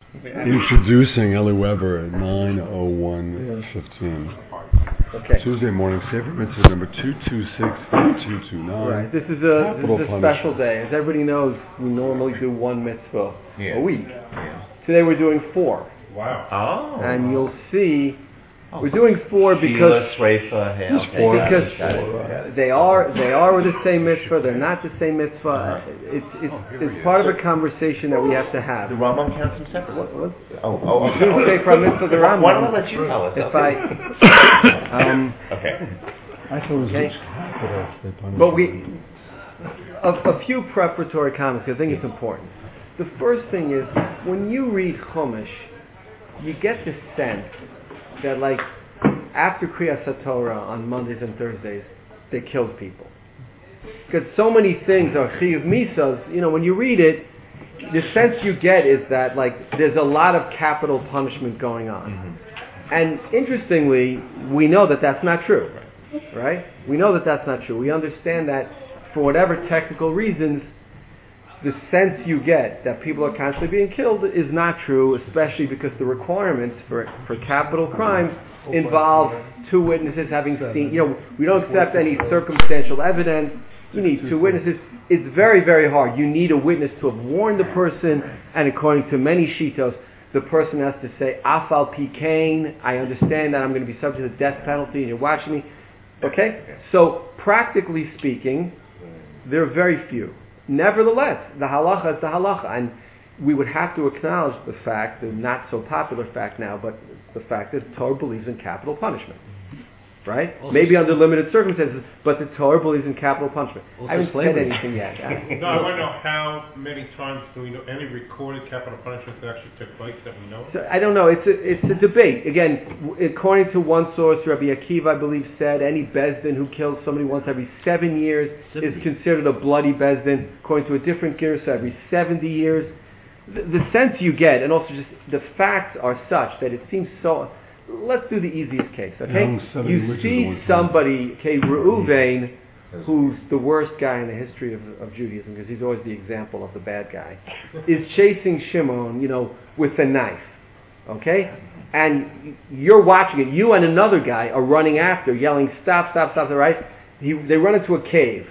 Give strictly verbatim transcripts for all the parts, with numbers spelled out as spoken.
Introducing Ellie Weber at nine oh one fifteen. Okay. Tuesday morning, Sefer Mitzvah number two two six two two nine. Right. This is a this is a special day. As everybody knows, we normally do one mitzvah yeah. a week. Yeah. Today we're doing four. Wow. Oh. And you'll see oh. we're doing four because Sheila, Sreifa, hey, okay. four because four. they are they are the same mitzvah. They're not the same mitzvah. Uh-huh. It's it's, oh, it's part of a conversation that we have to have. The Rambam counts them separately. What, what? Oh, oh, you didn't say from mitzvah the Rambam. Why don't I let you tell us? If okay. I um, okay. I thought it was okay. capital. But we a, a few preparatory comments. I think it's important. The first thing is when you read Chumash, you get the sense that, like, after Kriyas HaTorah on Mondays and Thursdays, they killed people. Because so many things are Chiyuv Misas, you know, when you read it, the sense you get is that, like, there's a lot of capital punishment going on. Mm-hmm. And interestingly, we know that that's not true, right? We know that that's not true. We understand that for whatever technical reasons, the sense you get that people are constantly being killed is not true, especially because the requirements for for capital crimes involve two witnesses having seen, you know, we don't accept any circumstantial evidence. You need two witnesses. It's very, very hard. You need a witness to have warned the person, and according to many shitos, the person has to say, Afal Pi Kain, I understand that I'm going to be subject to the death penalty and you're watching me. Okay? So, practically speaking, there are very few. Nevertheless, the halacha is the halacha, and we would have to acknowledge the fact, the not so popular fact now, but the fact that the Torah believes in capital punishment, right? Also, maybe under limited circumstances, but the Torah believes in capital punishment. I haven't slavery. said anything yet. No, I want to know how many times do we know any recorded capital punishment that actually took place that we know? So, I don't know. It's a it's a debate. Again, according to one source, Rabbi Akiva, I believe, said any bezdin who kills somebody once every seven years seventy is considered a bloody bezdin. According to a different gear, so every seventy years. The, the sense you get, and also just the facts are such that it seems so. Let's do the easiest case, okay? Yeah, you see somebody, okay, Reuven, who's the worst guy in the history of, of Judaism, because he's always the example of the bad guy, is chasing Shimon, you know, with a knife, okay? And you're watching it. You and another guy are running after, yelling, stop, stop, stop, right? He, they run into a cave.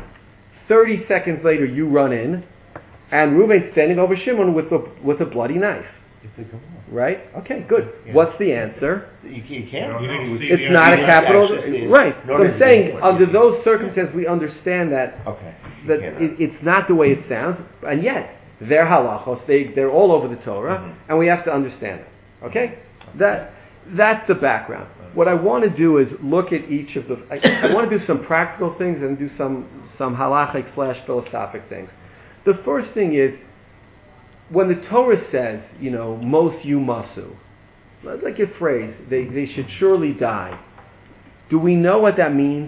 Thirty seconds later, you run in, and Reuven's standing over Shimon with a, with a bloody knife. Right? Okay, good. Yeah. What's the answer? You, you can't. You it's not a capital. Right. So I'm saying, under those circumstances, we understand that okay. that it, it's not the way it sounds, and yet they're halachos. They they're all over the Torah, mm-hmm. and we have to understand it. Okay? That that's the background. What I want to do is look at each of the. I, I want to do some practical things and do some some halachic slash philosophic things. The first thing is, when the Torah says, you know, mos yumasu, like your phrase, they, they should surely die. Do we know what that means?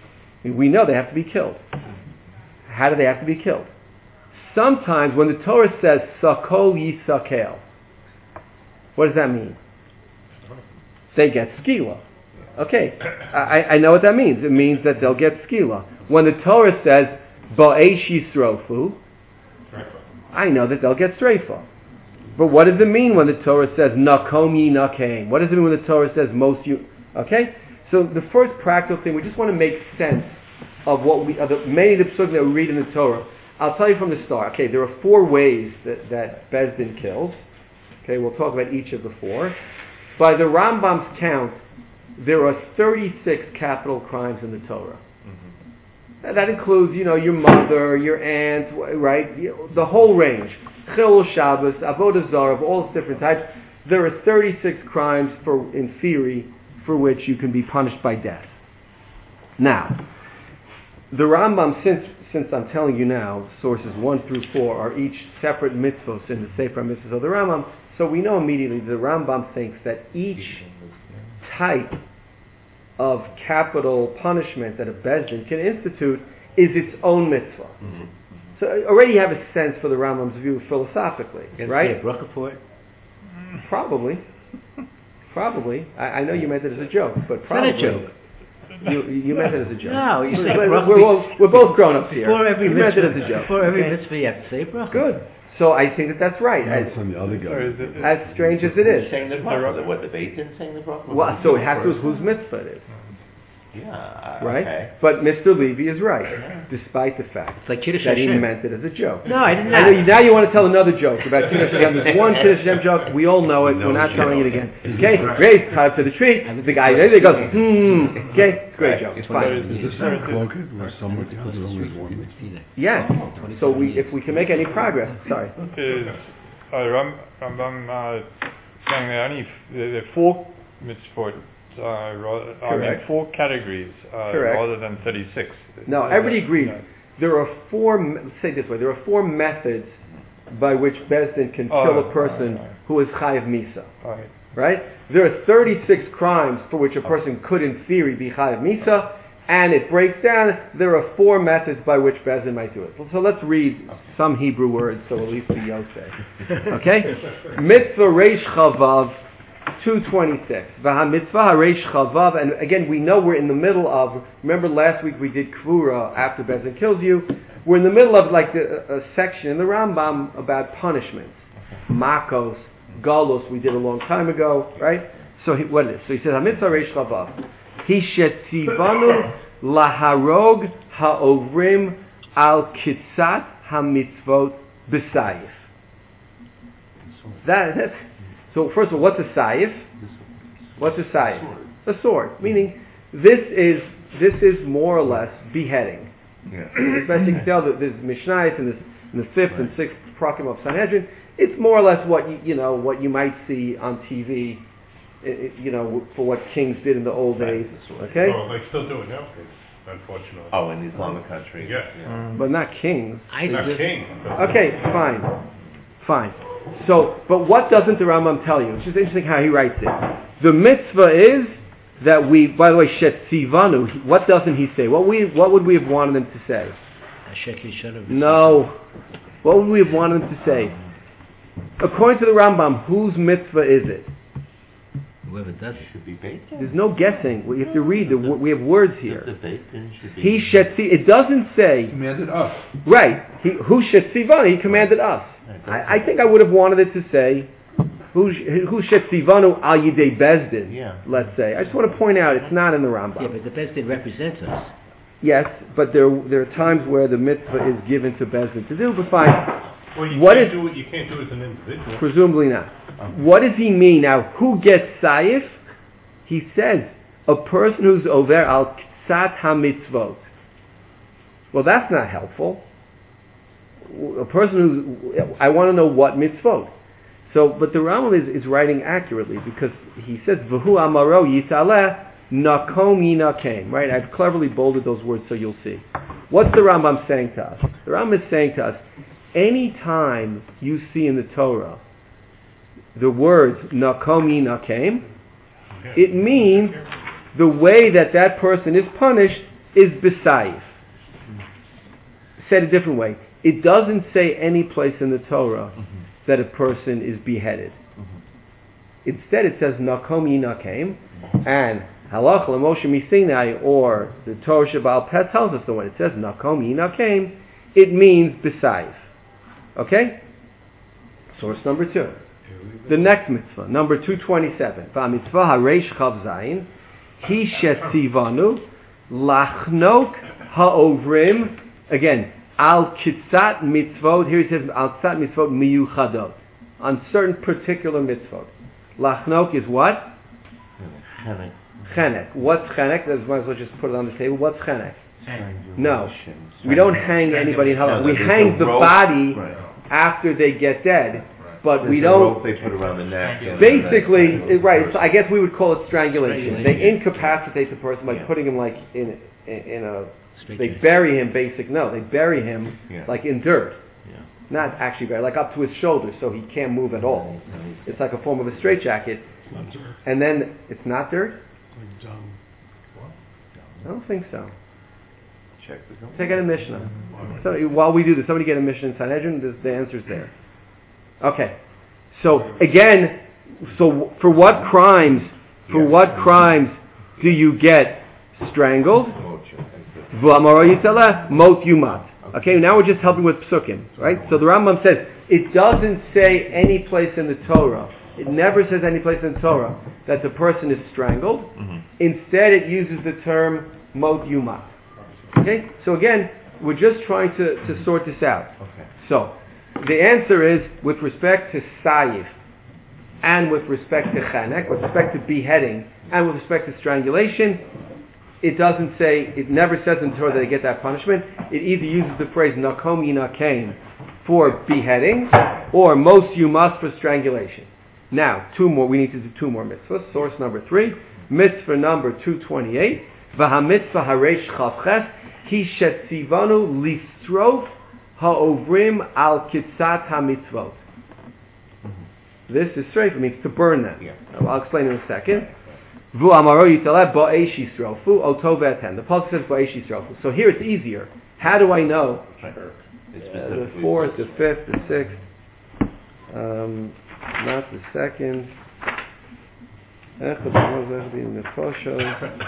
We know they have to be killed. How do they have to be killed? Sometimes when the Torah says, sakol yisakel, what does that mean? They get skila. Okay, I, I know what that means. It means that they'll get skila. When the Torah says, ba'esh yisrofu, I know that they'll get streifa. But what does it mean when the Torah says nakom yi nakeim? What does it mean when the Torah says most you? Okay, so the first practical thing, we just want to make sense of what we, of the, many of the psukim that we read in the Torah. I'll tell you from the start. Okay, there are four ways that that bezdin kills. Okay, we'll talk about each of the four. By the Rambam's count, there are thirty-six capital crimes in the Torah. That includes, you know, your mother, your aunt, right? The whole range. Chilul Shabbos, Avodah Zarah, of all different types. There are thirty-six crimes, for, in theory, for which you can be punished by death. Now, the Rambam, since since I'm telling you now, sources one through four are each separate mitzvos in the Sefer Mitzvos of the Rambam, so we know immediately the Rambam thinks that each type of capital punishment that a bezdin can institute is its own mitzvah. Mm-hmm. So already you have a sense for the Rambam's view philosophically, you right? Say a bracha for it? Probably. Probably. I, I know you meant it as a joke, but probably. It's not a joke. You, you meant it as a joke. No, you say we're, bracha. we're, all, we're both grown-ups here. Before every you mitzvah, meant it as a joke. Before every okay? mitzvah you have to say bracha. Good. So I think that that's right. As, That's on the other guy. Or is it- as strange as it Who's is. saying the bracha? What, the Beit Din saying the bracha? Well, so it has to whose mitzvah it is, Yeah, right? okay. But Mister Levy is right, Yeah. despite the fact It's like Kiddush that he Hashem. meant it as a joke. No, I didn't I know know. you, now you want to tell another joke about Kiddush Hashem. There's one Kiddush Hashem joke. We all know it. We're not telling it again. Okay, great. Tie up to the tree. The guy there he goes, hmm. Okay, great joke. It's fine. Is this a cloaked where someone else always one? Yes. So we, if we can make any progress, sorry. Is uh, Ram, Rambam uh, saying there are only f- there there are four mitzvot, uh, rather, I mean Correct. four categories uh, Correct. rather than thirty-six. No, Is everybody that- agrees. no. There are four. Let's say it this way: there are four methods by which Bezdin can Oh, kill a person right, right. who is chayav misa. Right. Right? There are thirty-six crimes for which a person could, in theory, be chayav misa, and it breaks down. There are four methods by which Bezdin might do it. So let's read some Hebrew words, so at least we yoseh. Okay? Mitzvah reish chavav. two twenty-six. V'ha-mitzvah ha-reish chavav, and again, we know we're in the middle of, remember last week we did Kvura after Bezdin kills you, we're in the middle of like the, a, a section in the Rambam about punishments. Makos, Galos, we did a long time ago, right? So he, what it is? So he says, ha-mitzvah reish chavav. He shetzivanu laharog ha-ovrim al kitzat ha-mitzvot b'sayif. That, that's So first of all, what's a saif? What's a saif? A sword. Meaning, this is this is more or less beheading. Yeah. Especially you can tell that there's Mishnayos in, this, in the fifth and sixth Prakim of Sanhedrin. It's more or less what you, you know what you might see on T V. i- i- You know, for what kings did in the old Right, days. the sword. Okay, Oh, they still do it now, unfortunately. Oh, in the Islamic countries. Yeah. but not kings. I Not just, king. but- Okay, fine, fine. So, but what doesn't the Rambam tell you? It's just interesting how he writes it. The mitzvah is that we, by the way, shetzivanu. What doesn't he say? What we, what would we have wanted him to say? No. What would we have wanted him to say? According to the Rambam, whose mitzvah is it? whoever does it. Should be Beit Din. There's no guessing. We have to read. The, we have words The here. Beit Din should be. He shetzi. It doesn't say Commanded us. right. He, who shetzivanu? He commanded us. I, I think I would have wanted it to say who who shetzivanu al yidei bezdin. Yeah. Let's say. I just want to point out it's not in the Rambam. Yeah, but the Bezdin represents us. Yes, but there there are times where the mitzvah is given to bezdin to do. But fine. Well, you What can't is- do it. You can't do it as an individual. Presumably not. What does he mean now? Who gets saif? He says a person who's over al ktsat hamitzvot. Well, that's not helpful. A person who's I want to know what mitzvot. So, but the Rambam is, is writing accurately because he says v'hu amaro yitaleh nakom yinakem. Right? I've cleverly bolded those words so you'll see. What's the Rambam saying to us? The Rambam is saying to us, any time you see in the Torah the words nakomi nakem, it means the way that that person is punished is besayif. Said a different way, it doesn't say any place in the Torah Mm-hmm. that a person is beheaded. Instead, it says nakomi nakem, and halach l'moshe misinai, or the Torah Shabbal Peh tells us that when it says nakomi nakem, it means besayif. Okay? Source number two. The next mitzvah, number two twenty-seven. Va-mitzvah ha-reish chav zayin, hi shetzivanu, lachnok ha-ovrim, again, al kitzat mitzvot, here he says al kitzat mitzvot miyuchadot, on certain particular mitzvot. Lachnok is what? Chenek. Chenek. What's chenek? Might as well just put it on the table. What's chenek? No. Strangulation. We don't hang anybody in halal. No, We there's hang a the rope. body Right. after they get dead, but There's we a don't... rope they put around the neck. and Basically, then it- right. So I guess we would call it strangulation. They Strangulation. incapacitate the person by Yeah. putting him like in in, in a. Straight They to- bury him. Basic. No, they bury him Yeah. like in dirt. Yeah. Not actually bury, like up to his shoulders, so he can't move at all. It's like a form of a straitjacket. And then it's not dirt. I don't think so. Check the gun. Take out a Mishnah. So while we do this, somebody get a Mishnah in Sanhedrin. The, the answer's there. Okay. So again, so for what crimes? For Yeah. what crimes do you get strangled? V'amaro yitzaleh, mot yumat. Okay, now we're just helping with psukim, right? So the Rambam says it doesn't say any place in the Torah. It never says any place in the Torah that the person is strangled. Mhm. Instead, it uses the term mot yumat. Okay? So again, we're just trying to, to sort this out. Okay. So, the answer is, with respect to sayif, and with respect to chanek, with respect to beheading, and with respect to strangulation, it doesn't say, it never says in Torah that they get that punishment. It either uses the phrase nakom yinakein for beheading, or mos yumas for strangulation. Now, two more, we need to do two more mitzvahs. Source number three, mitzvah number two twenty-eight, v'hamitzvah haresh chavches, ki shetzivanu listrof ha'ovrim al kitzat hamitzvot. This is straight, it means to burn them. Yeah. I'll explain in a second. Vu amaro yitaleh ba'esh yisrofu, oto v'eten. The pasuk says ba'esh yisrofu. So here it's easier. How do I know? It's Uh, the specifically- fourth, the fifth, the sixth, um, not the second. Echad b'roz, echad b'nefosho.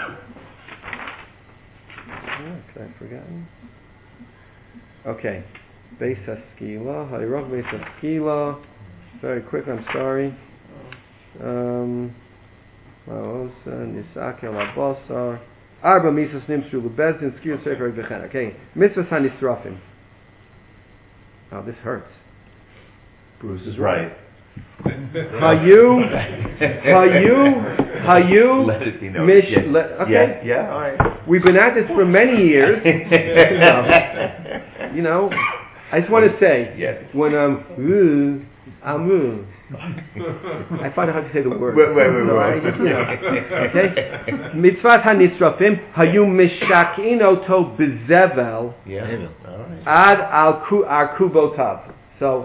Oh, Could I have forgotten? Okay. Beis haskila, hayrach beis haskila. Very quick, I'm sorry. Um, Nisak el abasar. Arba mitzvos nimshru lebezdin skir sefer v'chen. Okay, mitzvos hanisrafim. Oh, this hurts. Bruce is right. Hayu, hayu, hayu. Let it be known. Mish. Yeah. Le, okay, Yeah, yeah, all right. we've been at this for many years. You know, I just want to say, Yes. when I'm, um, I'm, I find it hard to say the word. Wait, wait, wait, So wait. I just, you know, okay? Mitzvah hanisrafim hayu mishakin oto bezevel Yeah. Maybe. All right. ad al ku ar kubotav. So,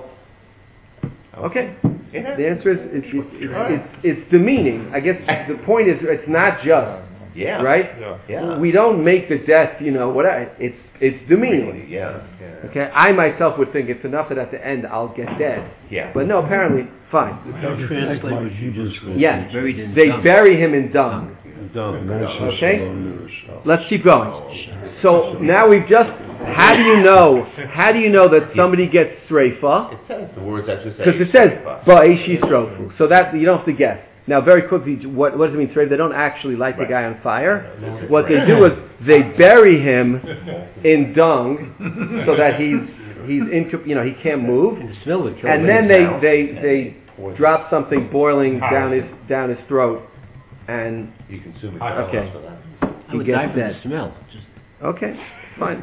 okay. Yeah. The answer is it's, it's, it's, it's, it's demeaning. I guess the point is it's not just, Yeah. right? Yeah. Yeah. We don't make the death, you know, whatever. It's it's demeaning. Really, yeah. Yeah. Okay, I myself would think it's enough that at the end I'll get dead. Yeah. But no, apparently, fine. Don't translate what you just read. Yes, Buried in they dung. bury him in dung. Okay? Let's keep going. So now we've just, how do you know, how do you know that somebody gets streifa? It says the words actually say. Because it says, ba'eshi strofu. So that, you don't have to guess. Now very quickly, what, what does it mean streifa? They don't actually light the Right. guy on fire. No. What they do is, they bury him in dung, so that he's, he's in, you know, he can't move. The smell would kill And him. then they, now. they, they Poison. drop something boiling down his, down his throat, and, You consume it. Okay. For that. I he would gets die from dead. the smell. Just okay, fine.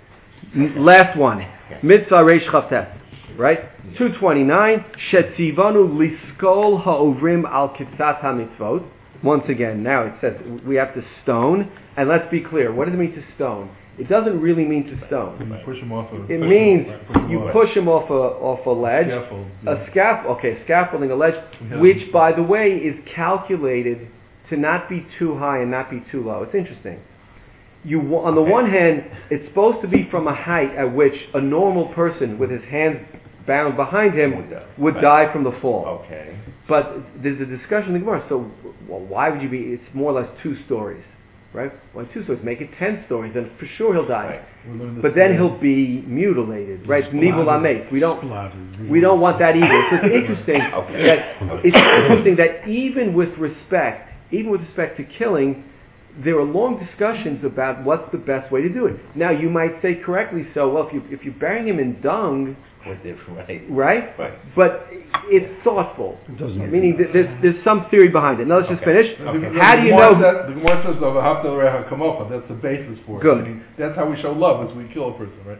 N- Last one. Mitzvah Reish Chavtes. Right? two twenty-nine. Shetzivanu liskol ha'ovrim al kitzat ha'mitzvot. Once again, now it says we have to stone. And let's be clear, what does it mean to stone? It doesn't really mean to stone. You push him off a... It means Push him you off. push him off a, off a ledge. Scaffold. A scaffold, okay, scaffolding, a ledge, Yeah. which, by the way, is calculated to not be too high and not be too low. It's interesting. You, wa- on the one hand, it's supposed to be from a height at which a normal person with his hands bound behind him Would die. would Right. die from the fall. Okay. But there's a discussion in the Gemara. So, well, why would you be? It's more or less two stories, right? Why two stories? Make it ten stories, then for sure he'll die. Right. We learned this But then today. he'll be mutilated, right? Nivul amet. We don't. Splattered. We don't want that either. So it's interesting Okay. that it's interesting that even with respect, even with respect to killing, there are long discussions about what's the best way to do it. Now you might say correctly so. Well, if you if you're burying him in dung, With it, right. right? Right. But it's thoughtful. It doesn't make Meaning that there's there's some theory behind it. Now let's just Okay. finish. Okay. How do you Gemara know? says- The Gemara says, "Of haftal recha kamocha." That's the basis for it. Good. Meaning, that's how we show love, is we kill a person, right?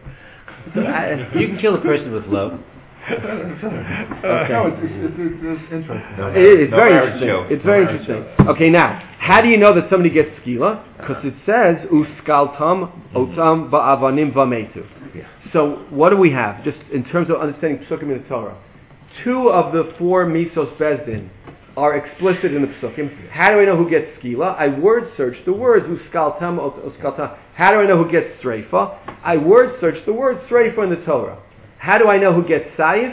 I- you can kill a person with love. Okay. No, it's, it's, it's, it's interesting. No, It is, it's No very marriage interesting. joke. It's No very marriage interesting. Okay, now, how do you know that somebody gets skila? Because it says, uskaltam otam ba'avanim vametu. Yeah. So, what do we have? Just in terms of understanding Psukim in the Torah. Two of the four misos bezdin are explicit in the Psukim. How do I know who gets skila? I word search the words uskaltam ot- uskaltam. How do I know who gets streifa? I word search the word streifa in the Torah. How do I know who gets saif?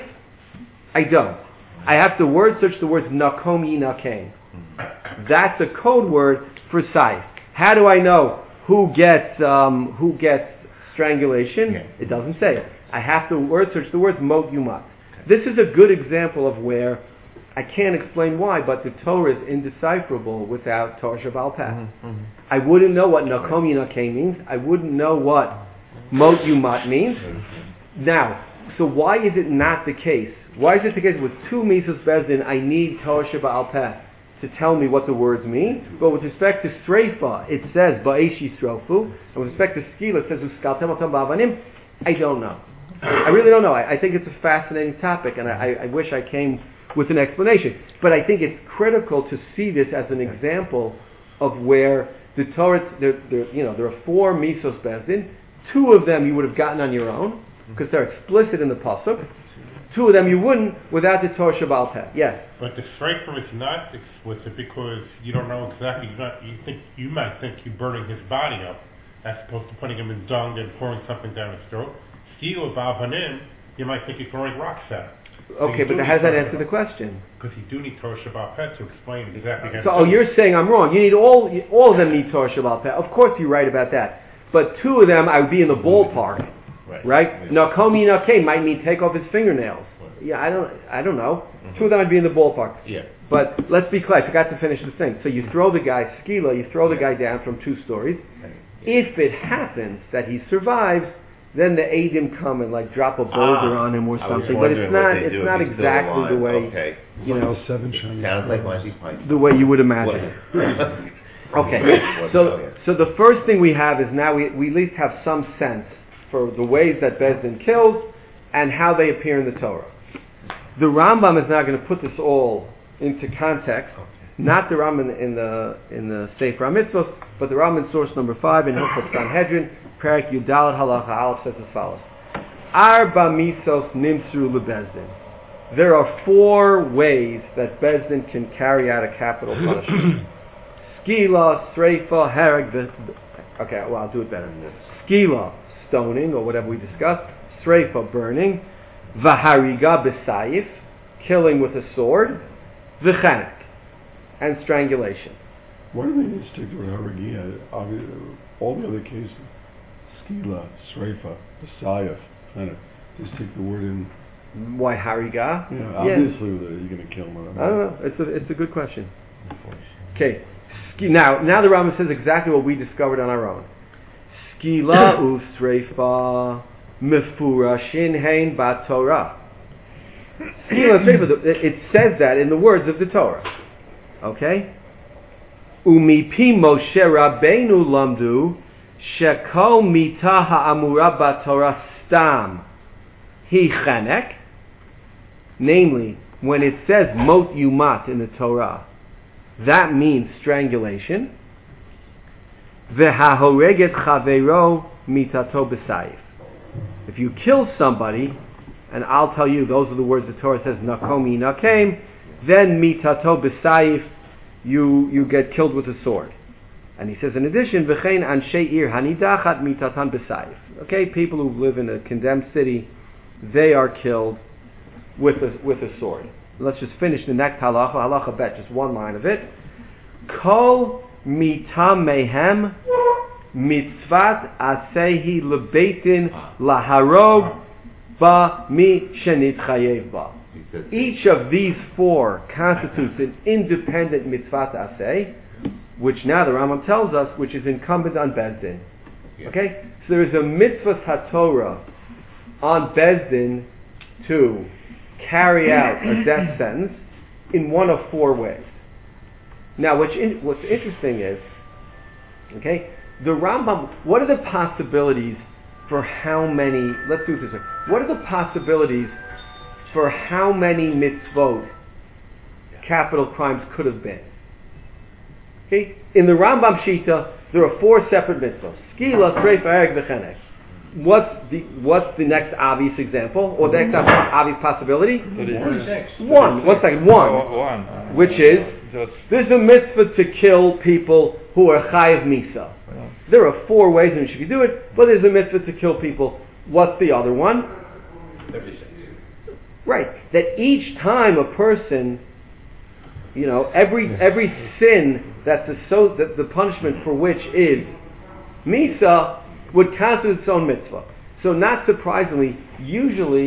I don't. I have to word search the words nakom yinakein. That's a code word for saif. How do I know who gets um, who gets strangulation? Yeah. It doesn't say it. I have to word search the words mot yumat. this is a good example of where I can't explain why, but the Torah is indecipherable without Torah Shabbat Peh. Mm-hmm, mm-hmm. I wouldn't know what Nakom Yinakein means. I wouldn't know what Mot Yumat means. Now, so why is it not the case? Why is it the case with two Misos Bezdin, I need Torah Shabbat Peh to tell me what the words mean? But with respect to Streifa, it says Ba'esh Yisrofu, and with respect to Skila, it says Uskaltem Otam Ba'avanim. I don't know. I really don't know. I, I think it's a fascinating topic, and I, I wish I came with an explanation. But I think it's critical to see this as an example of where the Torah, there, there, you know, there are four Misos Bezdin. Two of them you would have gotten on your own, because they're explicit in the Pasuk. Two of them you wouldn't without the Torah Shabbat Peh. Yes? But the Streifer is not explicit because you don't know exactly, you, not, you, think, you might think you're burning his body up as opposed to putting him in dung and pouring something down his throat. Steel of Avanim, you might think you're throwing rocks at him. Okay, but how does that answer the question? Because you do need Torah Shabbat Peh to explain exactly how So, to oh, do you're it. saying I'm wrong. You need all, all of them need Torah Shabbat Peh. Of course you're right about that. But two of them, I would be in the ballpark, Right. right? Nakomi Nakein might mean take off his fingernails. Yeah, I don't, I don't know. Mm-hmm. Two of them would be in the ballpark. Yeah. But let's be clear. I forgot to finish the thing. So you throw the guy, Skila, you throw the guy down from two stories. If it happens that he survives, then the Adim come and like drop a boulder Ah, on him or I was something. But it's wondering what not, they it's do not if he's still exactly the alive. way, Okay. you know, The seven Chinese Sounds like brothers. Monty Python. the way you would imagine. Okay, so so the first thing we have is now we, we at least have some sense for the ways that Bezdin kills and how they appear in the Torah. The Rambam is now going to put this all into context, not the Rambam in the in the Sefer HaMitzvot, but the Rambam in source number five in Hilchot Sanhedrin, Perek Yudalet Halacha Aleph says as follows: Arba misos nimsru lebezdin. There are four ways that Bezdin can carry out a capital punishment. Skila, Streifa, Hereg, the, the, okay, well, I'll do it better than this. Skila, stoning, or whatever we discussed. Streifa, burning. Vahariga b'sayif, killing with a sword. V'chanek, and strangulation. Why do they just stick to Haragia? Obviously, all the other cases, Skila, Sreifa, Basayef, kind of, they stick the word in. Why Hariga? Yeah, Yeah. obviously that you're going to kill them. I don't know. It's a, it's a good question. Okay. Ski, now, now the Rambam says exactly what we discovered on our own. Skila ustreifa mefurashin hein ba'torah. Skila ustreifa, it says that in the words of the Torah. Okay? Umipi Moshe Rabbeinu lamdu shekol mita ha'amura ba'torah stam hi chanek. Namely, when it says mot yumat in the Torah, that means strangulation. V'hahoreget chaveiro mitato b'sayif. If you kill somebody, and I'll tell you, those are the words the Torah says, nakomi nakem, then mitato b'sayif, you you get killed with a sword. And he says, in addition, v'chein anshei ir hanidachat mitatan b'sayif. Okay, people who live in a condemned city, they are killed with a with a sword. Let's just finish the next halacha, halacha bet, just one line of it. Kol mitam mehem mitzvat asehi lebeitin laharog ba mi shenit chayev ba. Each of these four constitutes an independent mitzvat aseh, which now the Rambam tells us, which is incumbent on Bezdin. Okay? So there is a mitzvah haTorah on Bezdin to carry out a death sentence in one of four ways. Now, what's, in, what's interesting is, okay, the Rambam, what are the possibilities for how many, let's do it this way, what are the possibilities for how many mitzvot capital crimes could have been? Okay, in the Rambam Shita, there are four separate mitzvot. Skila, Treif, Ereg, V'chenek. What's the what's the next obvious example, or the next obvious possibility? One. One second. One. One. Which is, Just there's a mitzvah to kill people who are chayav misa. There are four ways in which you can do it, but there's a mitzvah to kill people. What's the other one? Right. That each time a person, you know, every every sin that's the so that the punishment for which is misa would constitute its own mitzvah. So not surprisingly, usually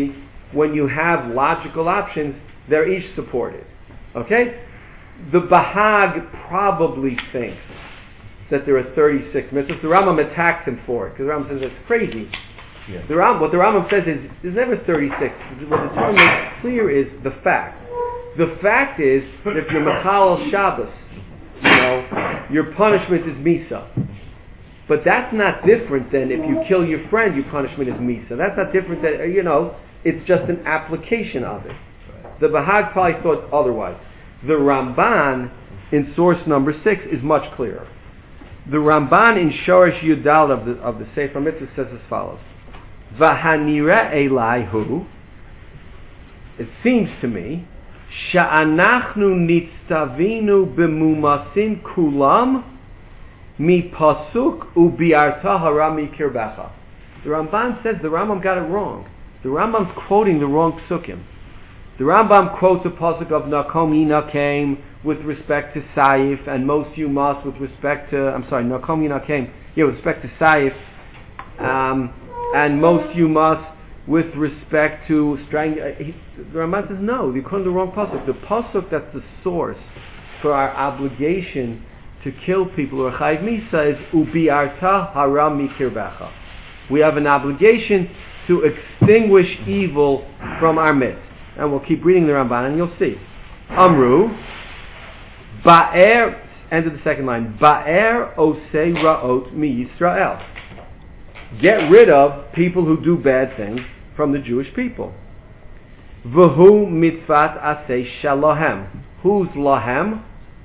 when you have logical options, they're each supported. Okay? The Bahag probably thinks that there are thirty-six mitzvahs. The Rambam attacks him for it, because the Rambam says it's crazy. Yeah. The Ram, what the Rambam says is, there's never thirty-six. What the Torah makes clear is the fact. The fact is that if you're Mechal Shabbos, you know, your punishment is Misa. But that's not different than if you kill your friend, your punishment is Misa. That's not different than, you know, it's just an application of it. The Bahag probably thought otherwise. The Ramban, in source number six, is much clearer. The Ramban in Shoresh Yudal of the, of the Sefer Mitzvah says as follows. V'hanira elayhu, it seems to me, sha'anachnu nitztavinu b'mumasin kulam mi pasuk ubiarta hara mikirbecha. The Ramban says the Rambam got it wrong. The Rambam's quoting the wrong psukim. The Rambam quotes a pasuk of Nakom Yinakem with respect to Saif, and most you must with respect to, I'm sorry, Nakom Yinakem, yeah, with respect to Saif, um, and most you must with respect to strang. Uh, he, the Rambam says no, you quoted the wrong pasuk. The pasuk that's the source for our obligation to kill people or chayv misa is ubiarta hara mikirbecha. We have an obligation to extinguish evil from our midst. And we'll keep reading the Ramban and you'll see. Amru, Ba'er, end of the second line, Ba'er osei ra'ot mi Yisrael. Get rid of people who do bad things from the Jewish people. V'hu mitzvat asei shalohem. Who's lahem?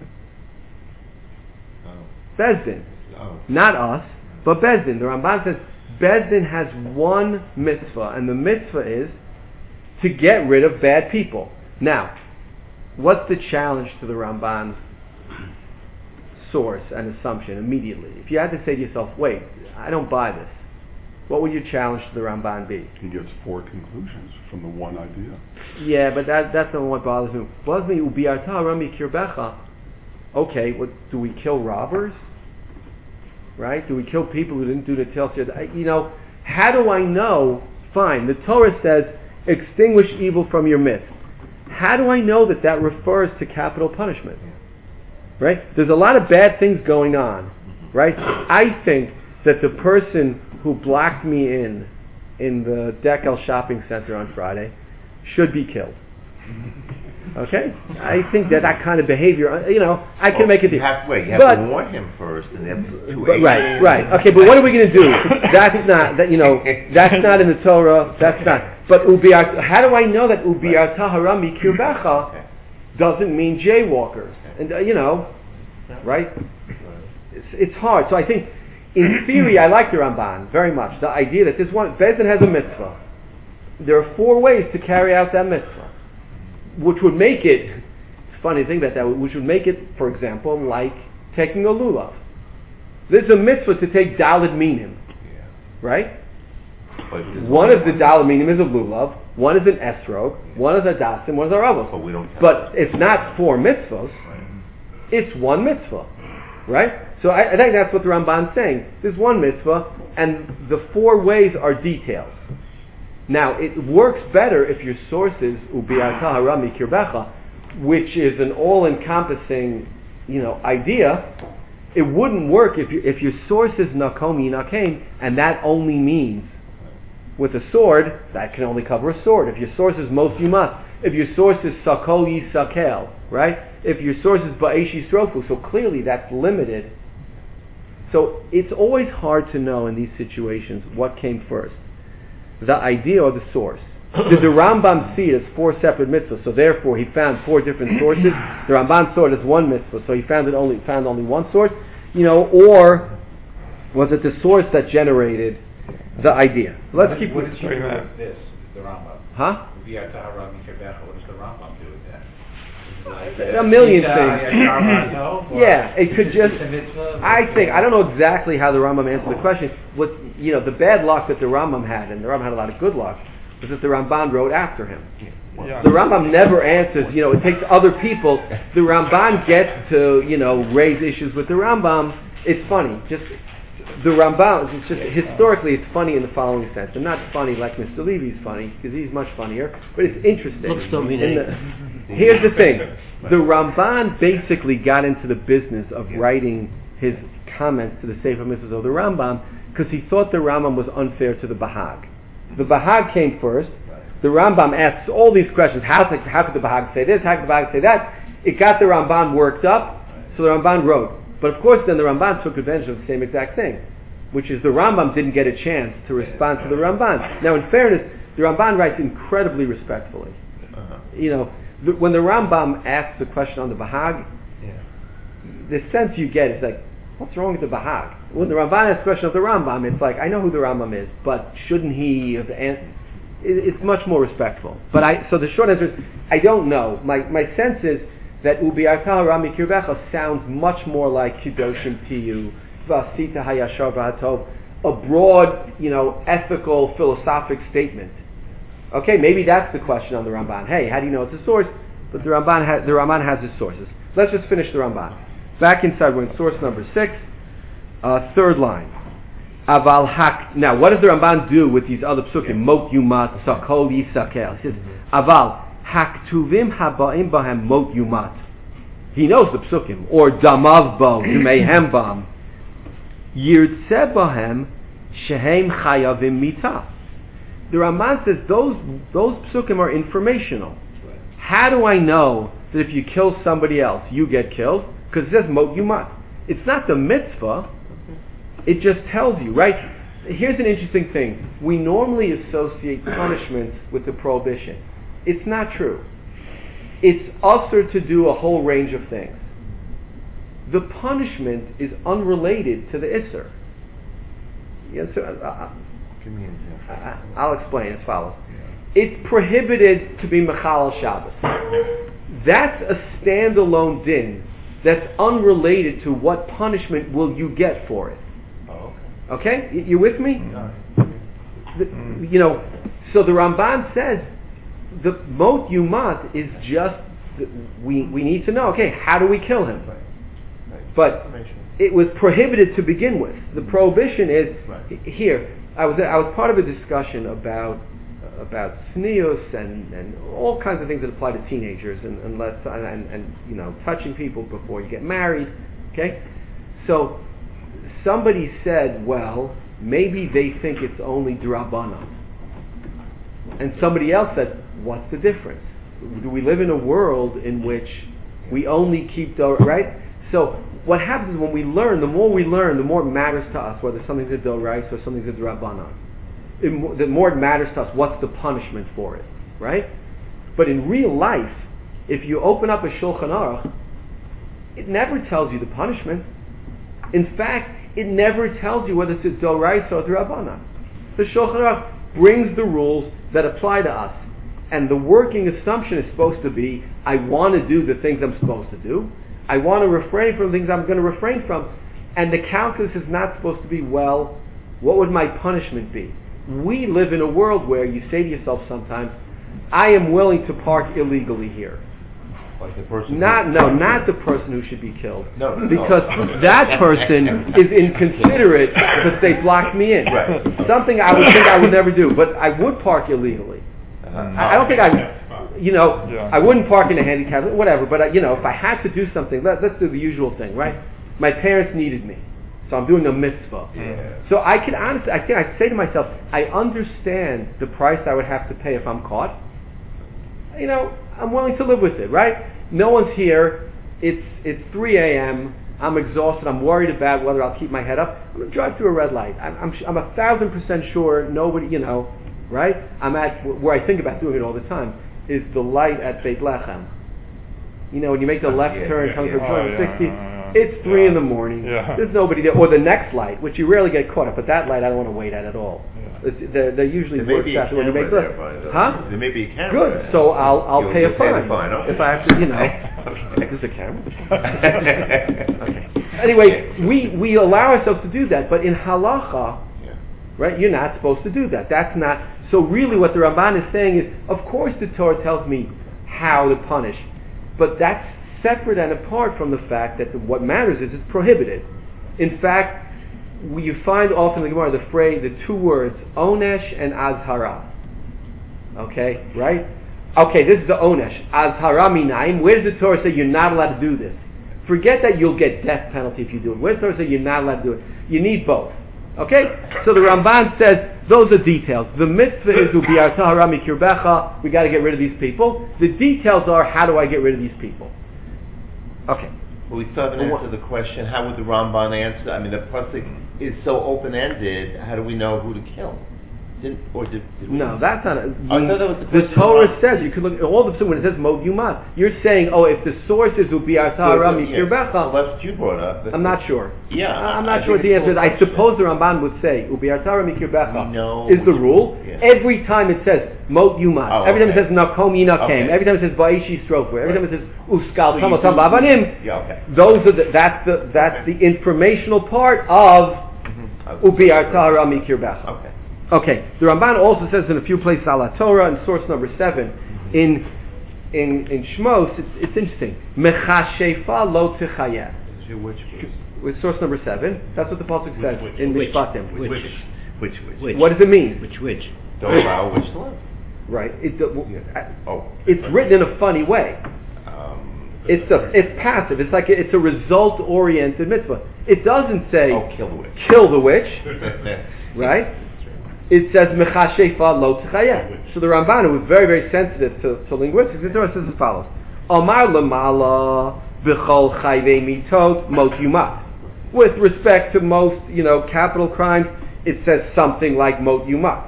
Oh. Bezdin. Oh. Not us, but Bezdin. The Ramban says Bezdin has one mitzvah, and the mitzvah is to get rid of bad people. Now, what's the challenge to the Ramban's source and assumption immediately? If you had to say to yourself, wait, I don't buy this, what would your challenge to the Ramban be? He gives four conclusions from the one idea. Yeah, but that, that's not what bothers me. Bothers me, ubiarta rami kirbecha. Okay, what, do we kill robbers? Right? Do we kill people who didn't do the Tel? You know, how do I know? Fine, the Torah says, extinguish evil from your midst. How do I know that that refers to capital punishment? Right? There's a lot of bad things going on. Right? I think that the person who blocked me in in the Dekel shopping center on Friday should be killed. Okay? I think that that kind of behavior, you know, I can Well, make it. You have, wait, you have but, to warn him first, and then but, right, right. Okay, but what are we going to do? That's not that. You know, that's not in the Torah. That's not. But ubiar. How do I know that ubiar tahara mikirbecha doesn't mean jaywalkers? And uh, you know, right? It's, it's hard. So I think, in theory, I like the Ramban very much. The idea that this one Bezdin has a mitzvah. There are four ways to carry out that mitzvah, which would make it, it's funny to think about that, which would make it, for example, like taking a lulav. There's a mitzvah to take daled minim, Yeah. right? But there's One only of the daled minim is a lulav, one is an esrog, one is a dasim, one is a ravos. But we don't count. But it's not four mitzvahs, Right. it's one mitzvah, right? So I, I think that's what the Ramban's saying. There's one mitzvah, and the four ways are details. Now, it works better if your source is ubiarta hara mikirbecha, which is an all-encompassing, you know, idea. It wouldn't work if you, if your source is nakom yinakem, and that only means with a sword, that can only cover a sword. If your source is most you must. If your source is sakol yisakel, right? If your source is ba'esh yisrofu, so clearly that's limited. So it's always hard to know in these situations what came first, the idea or the source. Did the Rambam see it as four separate mitzvahs, so therefore he found four different sources? The Ramban saw it as one mitzvah, so he found it only found only one source, you know, or was it the source that generated the idea? Let's what, keep what does he do Right. with this, the Rambam? Huh? Ubiarta hara mikirbecha. What does the Rambam do with that? Like, A million Sita, things. Yashar Ma'ato, or Yeah, it could just. it's a mitzvah? I think I don't know exactly how the Rambam answered the question. What you know, the bad luck that the Rambam had, and the Rambam had a lot of good luck, was that the Ramban wrote after him. Yeah. The Rambam never answers. You know, it takes other people. The Ramban gets to you know raise issues with the Rambam. It's funny. Just the Rambam, it's just historically it's funny in the following sense, and not funny like Mister Levy's funny, because he's much funnier, but it's interesting. Looks to me, In the- here's the thing, the Ramban basically got into the business of writing his comments to the Sefer Mitzvahs of the Rambam, because he thought the Rambam was unfair to the Bahag. The Bahag came first, the Rambam asks all these questions, how, could- how could the Bahag say this, how could the Bahag say that? It got the Ramban worked up, so the Ramban wrote. But of course then the Ramban took advantage of the same exact thing, which is the Rambam didn't get a chance to respond to the Ramban. Now in fairness, the Ramban writes incredibly respectfully. Uh-huh. You know, the, when the Rambam asks the question on the Bahag, Yeah. the sense you get is like, what's wrong with the Bahag? When the Ramban asks the question of the Rambam, it's like, I know who the Rambam is, but shouldn't he have answered? It, it's much more respectful. But I, so the short answer is, I don't know. My my sense is that Ubiartal Rami Kirbecha sounds much more like Kedoshim Tiyu, Vasita Hayashar V'Hatov, a broad, you know, ethical, philosophic statement. Okay, maybe that's the question on the Ramban. Hey, how do you know it's a source? But the Ramban has, the Ramban has its sources. Let's just finish the Ramban. Back inside, we're in source number six, uh, third line. Aval hak. Now, what does the Ramban do with these other psukim? Mot yumat, sakol yisakel. He says, Aval haktuvim habaim bahem mot yumat. He knows the psukim. Or damav bo, yumehem bam. Yirtze bahem shehem chayavim mita. The Ramban says those those psukim are informational. How do I know that if you kill somebody else, you get killed? Because it says mot yumat. It's not the mitzvah. It just tells you, right? Here's an interesting thing. We normally associate punishment with the prohibition. It's not true. It's usher to do a whole range of things. The punishment is unrelated to the isser. Yeah, so, uh, Give me an example. uh, I'll explain as follows. It's prohibited to be mechal Shabbos. That's a standalone din that's unrelated to what punishment will you get for it. Oh, Okay? Y- You with me? okay. The, you know, so the Ramban says the mot yumat is just the, we we need to know. Okay, how do we kill him? Right. Right. But Information. it was prohibited to begin with. The prohibition is Right. h- here. I was I was part of a discussion about about snius and, and all kinds of things that apply to teenagers and and, let's, and, and and you know touching people before you get married. Okay, so somebody said, well, maybe they think it's only d'Rabbanan. And somebody else said, what's the difference? Do we live in a world in which we only keep the right? So what happens is when we learn, the more we learn, the more it matters to us whether something's a d'Oraisa or something's a d'Rabbanan. It mo- The more it matters to us what's the punishment for it, right? But in real life, if you open up a Shulchan Aruch, it never tells you the punishment. In fact, it never tells you whether it's a d'Oraisa or d'Rabbanan. The Shulchan Aruch brings the rules that apply to us. And the working assumption is supposed to be, I want to do the things I'm supposed to do. I want to refrain from things I'm going to refrain from. And the calculus is not supposed to be, well, what would my punishment be? We live in a world where you say to yourself sometimes, I am willing to park illegally here. Like the person. Not, who- no, not the person who should be killed. No, no. Because that person is inconsiderate because they blocked me in. Right. Something I would think I would never do, but I would park illegally. Uh-huh. I, I don't think I, you know, Yeah. I wouldn't park in a handicap, whatever, but, I, you know, if I had to do something, let, let's do the usual thing, right? My parents needed me, so I'm doing a mitzvah. Yeah. So I can honestly, I think I say to myself, I understand the price I would have to pay if I'm caught. You know, I'm willing to live with it, right? No one's here. It's it's three a.m. I'm exhausted. I'm worried about whether I'll keep my head up. I'm going to drive through a red light. I'm I'm, I'm a thousand percent sure nobody, you know, right? I'm at where I think about doing it all the time is the light at Beit Lechem. You know, when you make the left Yeah, turn yeah, coming yeah. from Oh, two hundred sixty, yeah, yeah, yeah. it's three Yeah. in the morning. Yeah. There's nobody there. Or the next light, which you rarely get caught up, but that light I don't want to wait at at all. Yeah. It's, they're, they're usually There may worse be a after when you camera make the there, by the Huh? There may be a camera Good. there. So I'll I'll You'll- pay a you'll pay the fine, fine, okay. if I have to, you know. Okay. There's a camera. Okay. Anyway, we we allow ourselves to do that, but in halacha, Yeah. right? You're not supposed to do that. That's not. So really, what the Ramban is saying is, of course, the Torah tells me how to punish, but that's separate and apart from the fact that the, what matters is it's prohibited. In fact, you find often in the Gemara the phrase, the two words, onesh and azhara. Okay, right? Okay, this is the onesh. Azhara minaim. Where does the Torah say you're not allowed to do this? Forget that you'll get death penalty if you do it. Where does the Torah say you're not allowed to do it? You need both. Okay? So the Ramban says, those are details. The mitzvah is ubiar tahara mikirbecha. We got to get rid of these people. The details are, how do I get rid of these people? Okay. Well, we still haven't answered the question, how would the Ramban answer? I mean, the pasuk is so open-ended, how do we know who to kill? Didn't, or did, did we? No, that's not. A, Oh, I thought that was the the question Torah about- says, you could look at all the when it says mod yumat. You're saying, oh, if the source is ubiar tahara Yeah, Well, mikirbecha. that's what you brought up. I'm not sure. Yeah, I'm I not sure what think the it's answer is. a I question. suppose the Ramban would say, Ubiar Torah mikirbecha We know is the which- rule. yeah. Every time it says Mot Yumat, Oh, every time okay. it says Nakom Yinakem, Okay. every time it says Ba'ishi Strofer, every Right. time it says Uskal So you Tamotam do- Bavanim, Yeah, okay. those are the, that's the that's Okay. the informational part of Mm-hmm. Ubiar Torah mikirbecha. Okay. Okay, the Ramban also says in a few places Ala Torah in source number seven in in in Shmos. It's, it's interesting. Mechashefa lo tichayeh. Which, which, With source number seven, that's what the pasuk says which- in which- Mishpatim. which- which, which, which? Which? What does it mean? Which which? Don't allow which to live. Right. It, uh, Oh. it's written in a funny way. Um, It's a, it's passive. It's like a, it's a result-oriented mitzvah. It doesn't say oh, kill the witch. kill the witch, right? It says mechashefa lo tchayeh. So the Ramban, who was very very sensitive to, to linguistics, the Torah says as follows: Amar lamala b'chol chayvei mitot mot yumat. With respect to most, you know, capital crimes, it says something like mot yumat.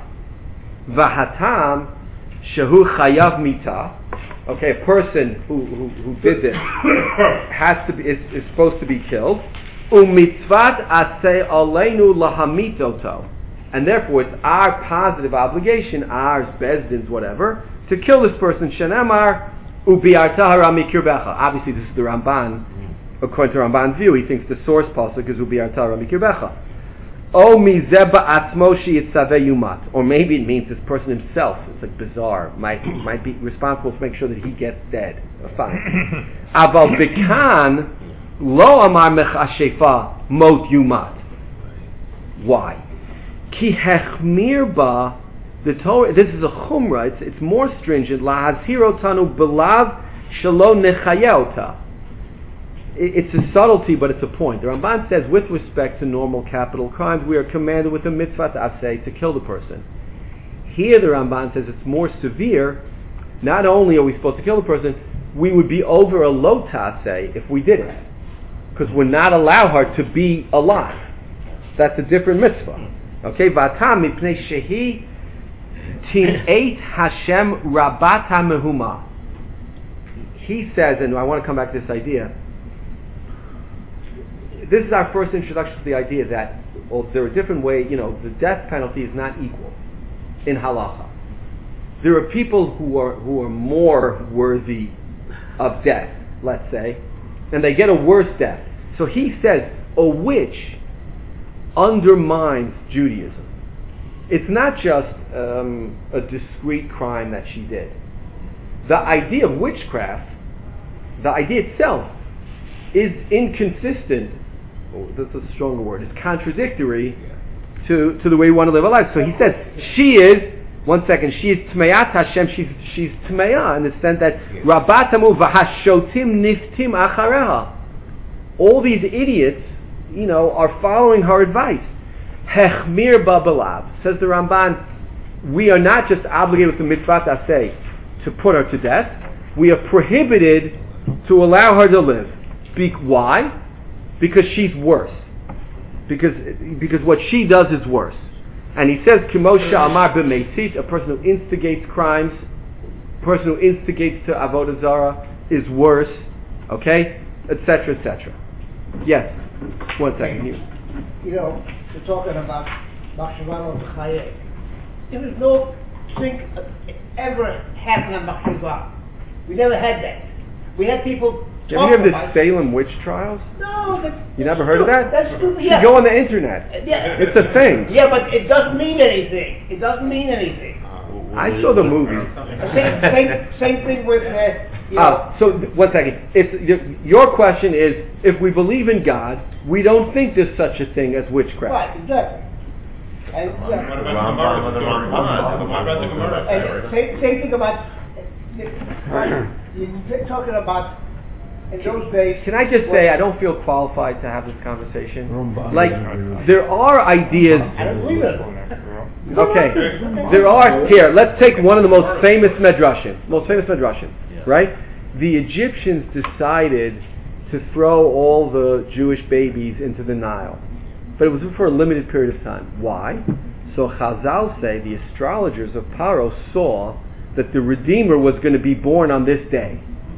Vahatam shehu chayav mita. Okay, a person who, who, who did this has to be is, is supposed to be killed. Umitzvat aseh aleinu lahamitoto, and therefore it's our positive obligation, ours, Bezdin's, whatever, to kill this person. Shenemar ubiar tahara mikirbecha. Obviously, this is the Ramban. According to Ramban's view, he thinks the source pasuk is ubiar tahara mikirbecha. O mizeba atzmoshi itzaveh yumat, or maybe it means this person himself. It's like bizarre. Might might be responsible to make sure that he gets dead. Fine. Aval bekan lo amar mechashefa mot yumat. Why? Ki hechmir ba, the Torah. This is a chumrah. It's it's more stringent. Lahazhiro tanu belav shelo nechayota. It's a subtlety, but it's a point. The Ramban says, with respect to normal capital crimes, we are commanded with a mitzvah aseh to kill the person. Here, the Ramban says it's more severe. Not only are we supposed to kill the person, we would be over a lo taseh if we did it, because we're not allow her to be alive. That's a different mitzvah. Okay, vatam mipnei shehi tin'eit Hashem rabat hamehuma. He says, and I want to come back to this idea. This is our first introduction to the idea that, well, there are different ways, you know, the death penalty is not equal in halacha. There are people who are who are more worthy of death, let's say, and they get a worse death. So he says a witch undermines Judaism. It's not just um, a discrete crime that she did. The idea of witchcraft, the idea itself, is inconsistent. Oh, that's a stronger word. It's contradictory to, to the way we want to live our lives. So he says she is, one second, she is Tmeyat Hashem, she's, she's Tmeya in the sense that Rabatamu v'hashotim niftim achareha. All these idiots, you know, are following her advice. Hechmir babalav. Says the Ramban, we are not just obligated with the mitzvah aseh to put her to death, we are prohibited to allow her to live. Be- why? Because she's worse. Because because what she does is worse. And he says, Kimosha Amar b'meitzit, a person who instigates crimes, a person who instigates to avodah zarah is worse, okay, et cetera, et cetera. Yes, one second. You. You know, we're talking about Machshava L'Chayei. There was no think ever happened on Machshava. We never had that. We had people. Have you heard of the Salem witch trials? No, but you never heard of that? That's stupid. You Yeah. go on the internet. Yeah. It's a thing. Yeah, but it doesn't mean anything. It doesn't mean anything. Uh, I saw the movie. Same, same, same thing with, uh, you know, Oh, so th- one second. If y- your question is, if we believe in God, we don't think there's such a thing as witchcraft. right, exactly. And, What yeah, about The the Rambam Gemara? and the What Ramban. about the Gemara? and same, same thing about, uh, you're talking about, in those days. Can I just say, I don't feel qualified to have this conversation. Ramban Like, doesn't agree with there are ideas. I don't believe it. Okay, there are here. Let's take one of the most famous medrashim, most famous medrashim, right? The Egyptians decided to throw all the Jewish babies into the Nile, but it was for a limited period of time. Why? So Chazal say the astrologers of Paro saw that the Redeemer was going to be born on this day.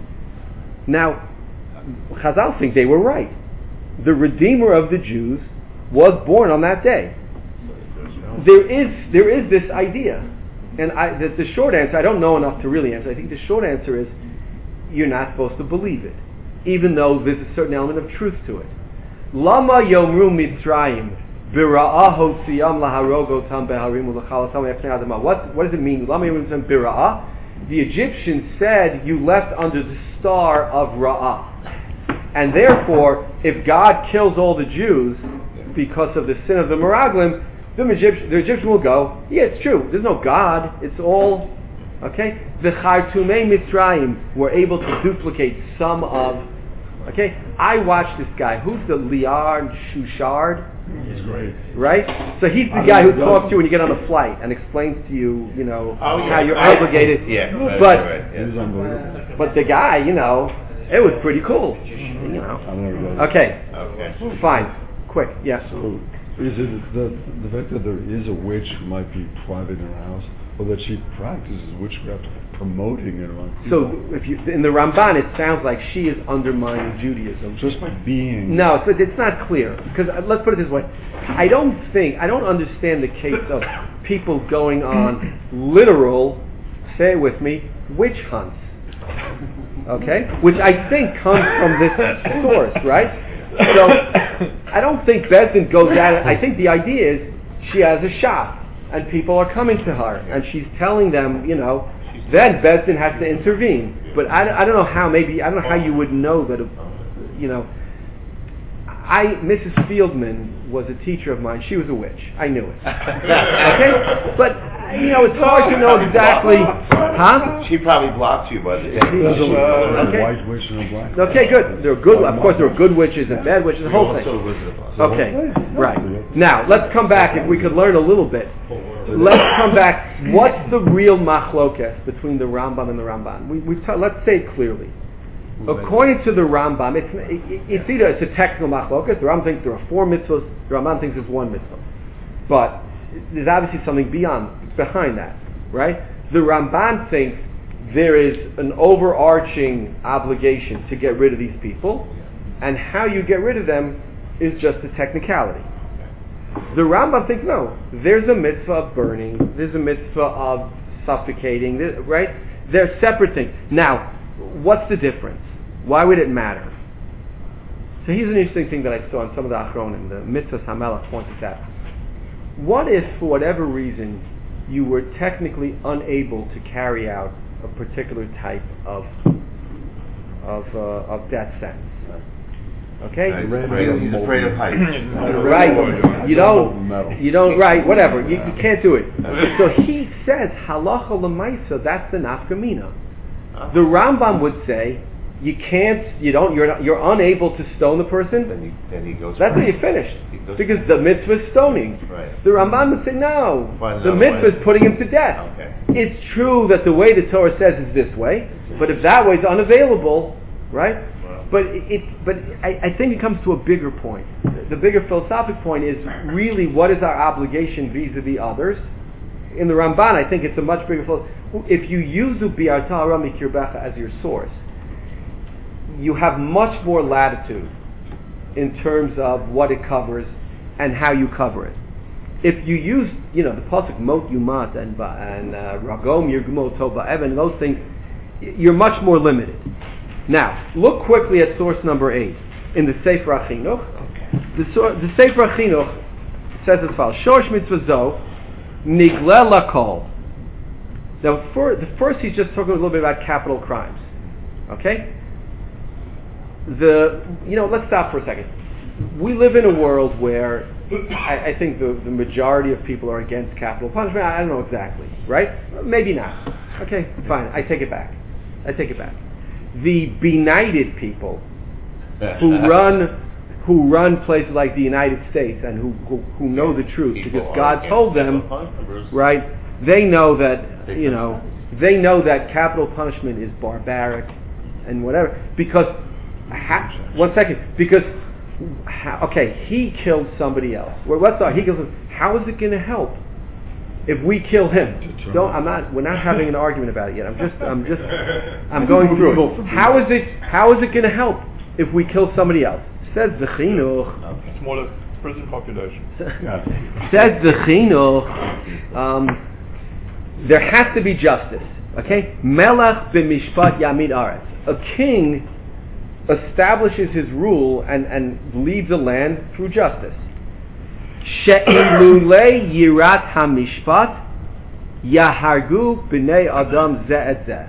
Now, Chazal think they were right. The Redeemer of the Jews was born on that day. There is there is this idea, and I, the, the short answer, I don't know enough to really answer. I think the short answer is you're not supposed to believe it, even though there's a certain element of truth to it. Lama yomru mitzrayim bira'ah hotziyam laharogo tam beharim ulachalatam efnei adama. What what does it mean? Lama yomru mitzrayim bira'ah. The Egyptians said you left under the star of Ra'ah, and therefore, if God kills all the Jews because of the sin of the Meraglim, the Egyptian, the Egyptian will go, yeah, it's true. There's no God. It's all, okay? The Chartumei Mitzrayim were able to duplicate some of, okay? I watched this guy. Who's the Liard Shushard? He's great. Right? So he's the guy who talks to you when you get on a flight and explains to you, you know, Oh, yeah. how you're Right. obligated. Yeah, right, but, right, yeah. He's unbelievable. but the guy, you know, it was pretty cool. You know. I never got it. Okay, Okay. fine. Quick, yes. So, is it the the fact that there is a witch who might be private in her house, or that she practices witchcraft, promoting it among So people? if you in the Ramban, it sounds like she is undermining Judaism. Just by being No, so it's not clear. Because uh, let's put it this way: I don't think I don't understand the case of people going on literal, say it with me, witch hunts. Okay, which I think comes from this source, right? So I don't think Bezdin goes at it. I think the idea is she has a shop and people are coming to her and she's telling them, you know, then Bezdin has to intervene. But I, I don't know how. Maybe I don't know how you would know that. You know, I Missus Fieldman was a teacher of mine. She was a witch. I knew it. Okay, but you know, it's hard to know exactly. Huh? She probably blocked you by the There's a, day. there's a Okay. white witch and a black. Okay, good. There are good. Of course, there are good witches and bad witches. The whole thing. Also Wizard of Oz. Okay, right. Now, let's come back, if we could learn a little bit. Let's come back. What's the real machlokes between the Rambam and the Ramban? We, we've ta- let's say it clearly. According to the Rambam, it's, it, it's either it's a technical machlokes. The Rambam thinks there are four mitzvahs. The Ramban thinks there's one mitzvah. But there's obviously something beyond, behind that, right? The Ramban thinks there is an overarching obligation to get rid of these people, and how you get rid of them is just a technicality. The Rambam thinks no, there's a mitzvah of burning, there's a mitzvah of suffocating, right? They're separate things. Now, what's the difference? Why would it matter? So here's an interesting thing that I saw in some of the Achronim, the Mitzvah Hamelach pointed out. What if, for whatever reason, you were technically unable to carry out a particular type of of uh, of death sentence? Okay, He's afraid, he's afraid of heights. right? You don't, you don't, right? Whatever, you, you can't do it. So he says halacha l'maisa. That's the nafkamina. The Rambam would say you can't, you don't, you're not, you're unable to stone the person. Then he, then he goes. That's first. it, you're finished. He goes Because the mitzvah is stoning. Right. The Ramban would say no. Find The another mitzvah way. is putting him to death. Okay. It's true that the way the Torah says is this way, but if that way is unavailable, right? Wow. But it, it but I, I think it comes to a bigger point. The bigger philosophic point is really what is our obligation vis-a-vis others. In the Ramban, I think it's a much bigger philosophy. If you use Ubi'arta hara mikirbecha as your source, you have much more latitude in terms of what it covers and how you cover it. If you use, you know, the pasuk Mot Yumat and and uh, Ragom Yirgmo Tova Evan, those things, you're much more limited. Now, look quickly at source number eight in the Sefer HaChinuch. The, the Sefer HaChinuch says as follows: Shorsh mitzvah zo nigle lakol Now, for, the first he's just talking a little bit about capital crimes. Okay? The, you know, let's stop for a second. We live in a world where I, I think the, the majority of people are against capital punishment. I don't know exactly, right? Maybe not. Okay, fine. I take it back. I take it back. The benighted people who run who run places like the United States and who who, who know the truth People because are God against told them, capital punishment. right? They know that, They you know, they know that capital punishment is barbaric and whatever. Because, ha, one second, because, ha, okay, he killed somebody else. Well, let's start. He kills him. How is it going to help if we kill him? Don't. I'm not. We're not having an argument about it yet. I'm just. I'm just. I'm going through it. How is it? How is it going to help if we kill somebody else? Says the chinuch. Smaller prison population. Says the chinuch. Um, there has to be justice. Okay? Melech b'mishpat yamid aretz. A king establishes his rule and, and leads a land through justice. She'ilule yirat hamishpat yahargu b'nei adam zeh et zeh.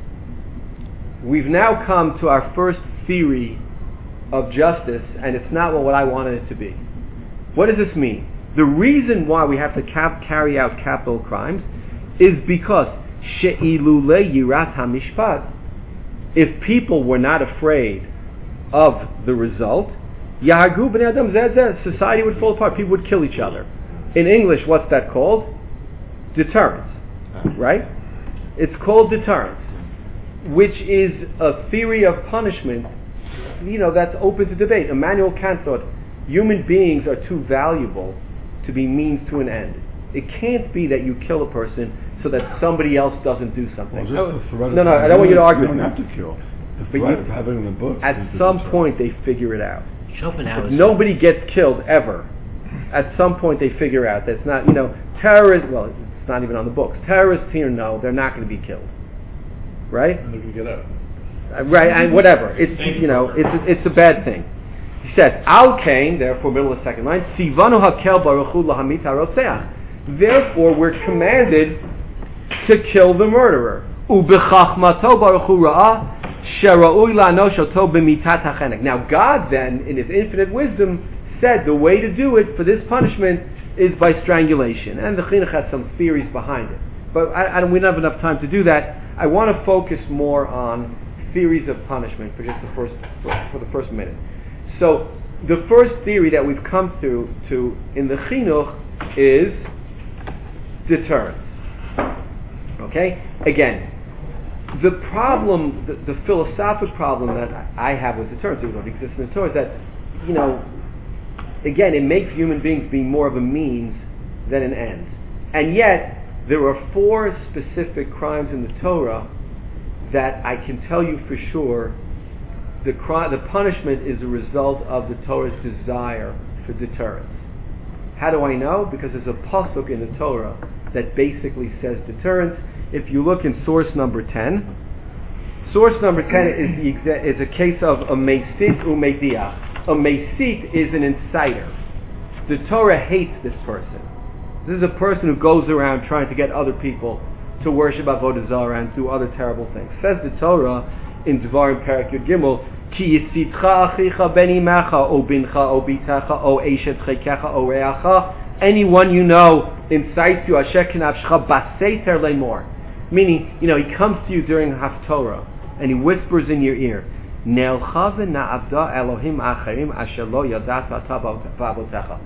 We've now come to our first theory of justice, and it's not what I wanted it to be. What does this mean? The reason why we have to cap- carry out capital crimes is because she'ilule yirat hamishpat, if people were not afraid of the result, yahargu b'nei adam zeh et zeh, society would fall apart. People would kill each other. In English, what's that called? Deterrence, right? It's called deterrence, which is a theory of punishment, you know, that's open to debate. Immanuel Kant thought human beings are too valuable to be means to an end. It can't be that you kill a person so that somebody else doesn't do something. Well, just the threat of- no, no, I don't want you to argue. You don't have to kill. The But threat you- of having it in the books. At is the some deterrent. point, they figure it out. Schopenhauer If said- nobody gets killed ever, at some point they figure out that it's not, you know, terrorists, well, it's not even on the books. Terrorists here know they're not going to be killed. Right? And they can get out. Uh, right, and whatever. It's, you know, it's, it's a bad thing. He says, Al Kain, therefore, middle of the second line, Sivanu hakel baruch hu lahamit harotzeach. Therefore, we're commanded to kill the murderer. Ubechachmato baruch hu ra'ah shera'ui la'anosh oto b'mitat hachenek. Now, God then, in His infinite wisdom, said the way to do it for this punishment is by strangulation. And the chinuch has some theories behind it. But I, I don't, we don't have enough time to do that. I want to focus more on theories of punishment for just the first for, for the first minute. So the first theory that we've come through to in the chinuch is deterrence. Okay? Again, the problem, the, the philosophic problem that I have with deterrence, it don't exist in the Torah, is that, you know, again, it makes human beings be more of a means than an end. And yet, there are four specific crimes in the Torah that I can tell you for sure the cri- the punishment is a result of the Torah's desire for deterrence. How do I know? Because there's a pasuk in the Torah that basically says deterrence. If you look in source number ten, source number ten is the exa- is a case of a mesit umediach. A mesit is an inciter. The Torah hates this person. This is a person who goes around trying to get other people to worship Avodah Zarah and do other terrible things. Says the Torah in Dvarim Perek Yud Gimel, Ki yisitcha achicha ben imacha, o bincha, o bitacha, o eshet chekecha, o reacha. Anyone you know incites you, asher kenavshcha baseter lemor. Meaning, you know, he comes to you during Haftorah and he whispers in your ear, Ne'elcha v'na'avda Elohim acherim asher lo yadat v'avotecha.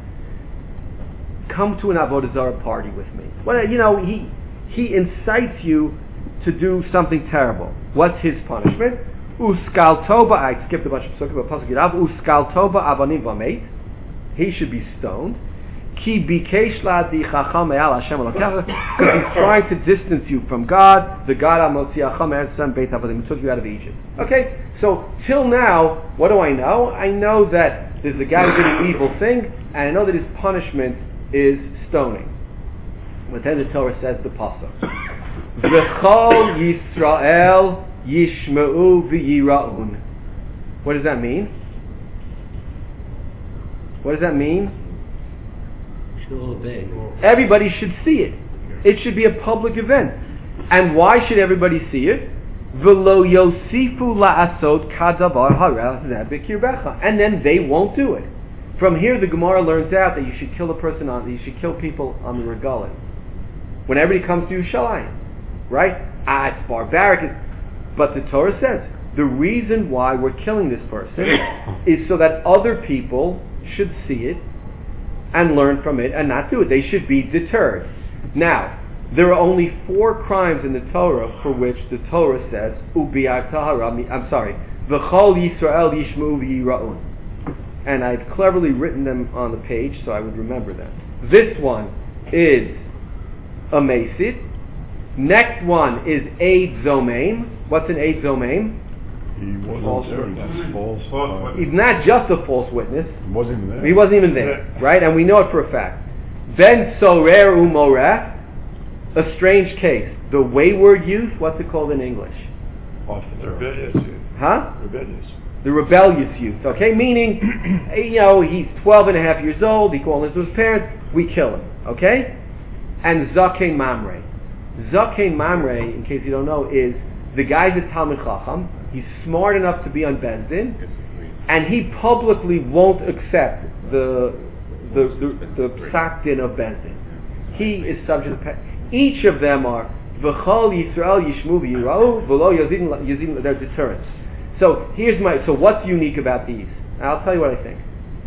Come to an Avodah Zarah party with me. Well, you know, he he incites you to do something terrible. What's his punishment? Uskaltoba, I skipped a bunch of psukim, but pasuk yirav, Uskaltoba avanim v'meit. He should be stoned. Ki bikesh la'adi chacham me'al Hashem elokecha, because he's trying to distance you from God, the God Amotziacham Eretzem Beit Avadim, who took you out of Egypt. Okay, so till now, what do I know? I know that there's a guy who did an evil thing, and I know that his punishment is stoning. But then the Torah says the pasuk, V'chol Yisrael Yishma'u V'yira'un. What does that mean? What does that mean? Should obey. Everybody should see it. It should be a public event. And why should everybody see it? V'lo yosifu la'asot kadavar hara b'kirbecha. And then they won't do it. From here, the Gemara learns out that you should kill a person on, you should kill people on the regalim. When everybody comes to Yerushalayim, right? Ah, it's barbaric. But the Torah says the reason why we're killing this person is so that other people should see it and learn from it and not do it. They should be deterred. Now, there are only four crimes in the Torah for which the Torah says Ubi'at tahara. I'm sorry, V'chol Yisrael Yishmu V'yira'un. And I've cleverly written them on the page so I would remember them. This one is a mesit. Next one is Eid Zomeim. What's an Eid Zomeim? He wasn't False there. witness. That's false. False uh, witness. He's not just a false witness. He wasn't even there. He wasn't even there, right? And we know it for a fact. Ben Sorer Umoreh, a strange case. The wayward youth, what's it called in English? Off the Rebellious. Huh? Rebellious. The rebellious youth, okay? Meaning, you know, he's twelve and a half years old, he calls to his parents, we kill him, okay? And Zakein Mamre. Zakein Mamre, in case you don't know, is the guy's a Talmid Chacham, he's smart enough to be on Bezdin, and he publicly won't accept the the the, the psak din of Bezdin. He is subject to, each of them are, V'chol Yisrael Yishmu V'yira'u, V'lo Yazidin Yazidin, they're deterrents. So here's my. So what's unique about these? I'll tell you what I think.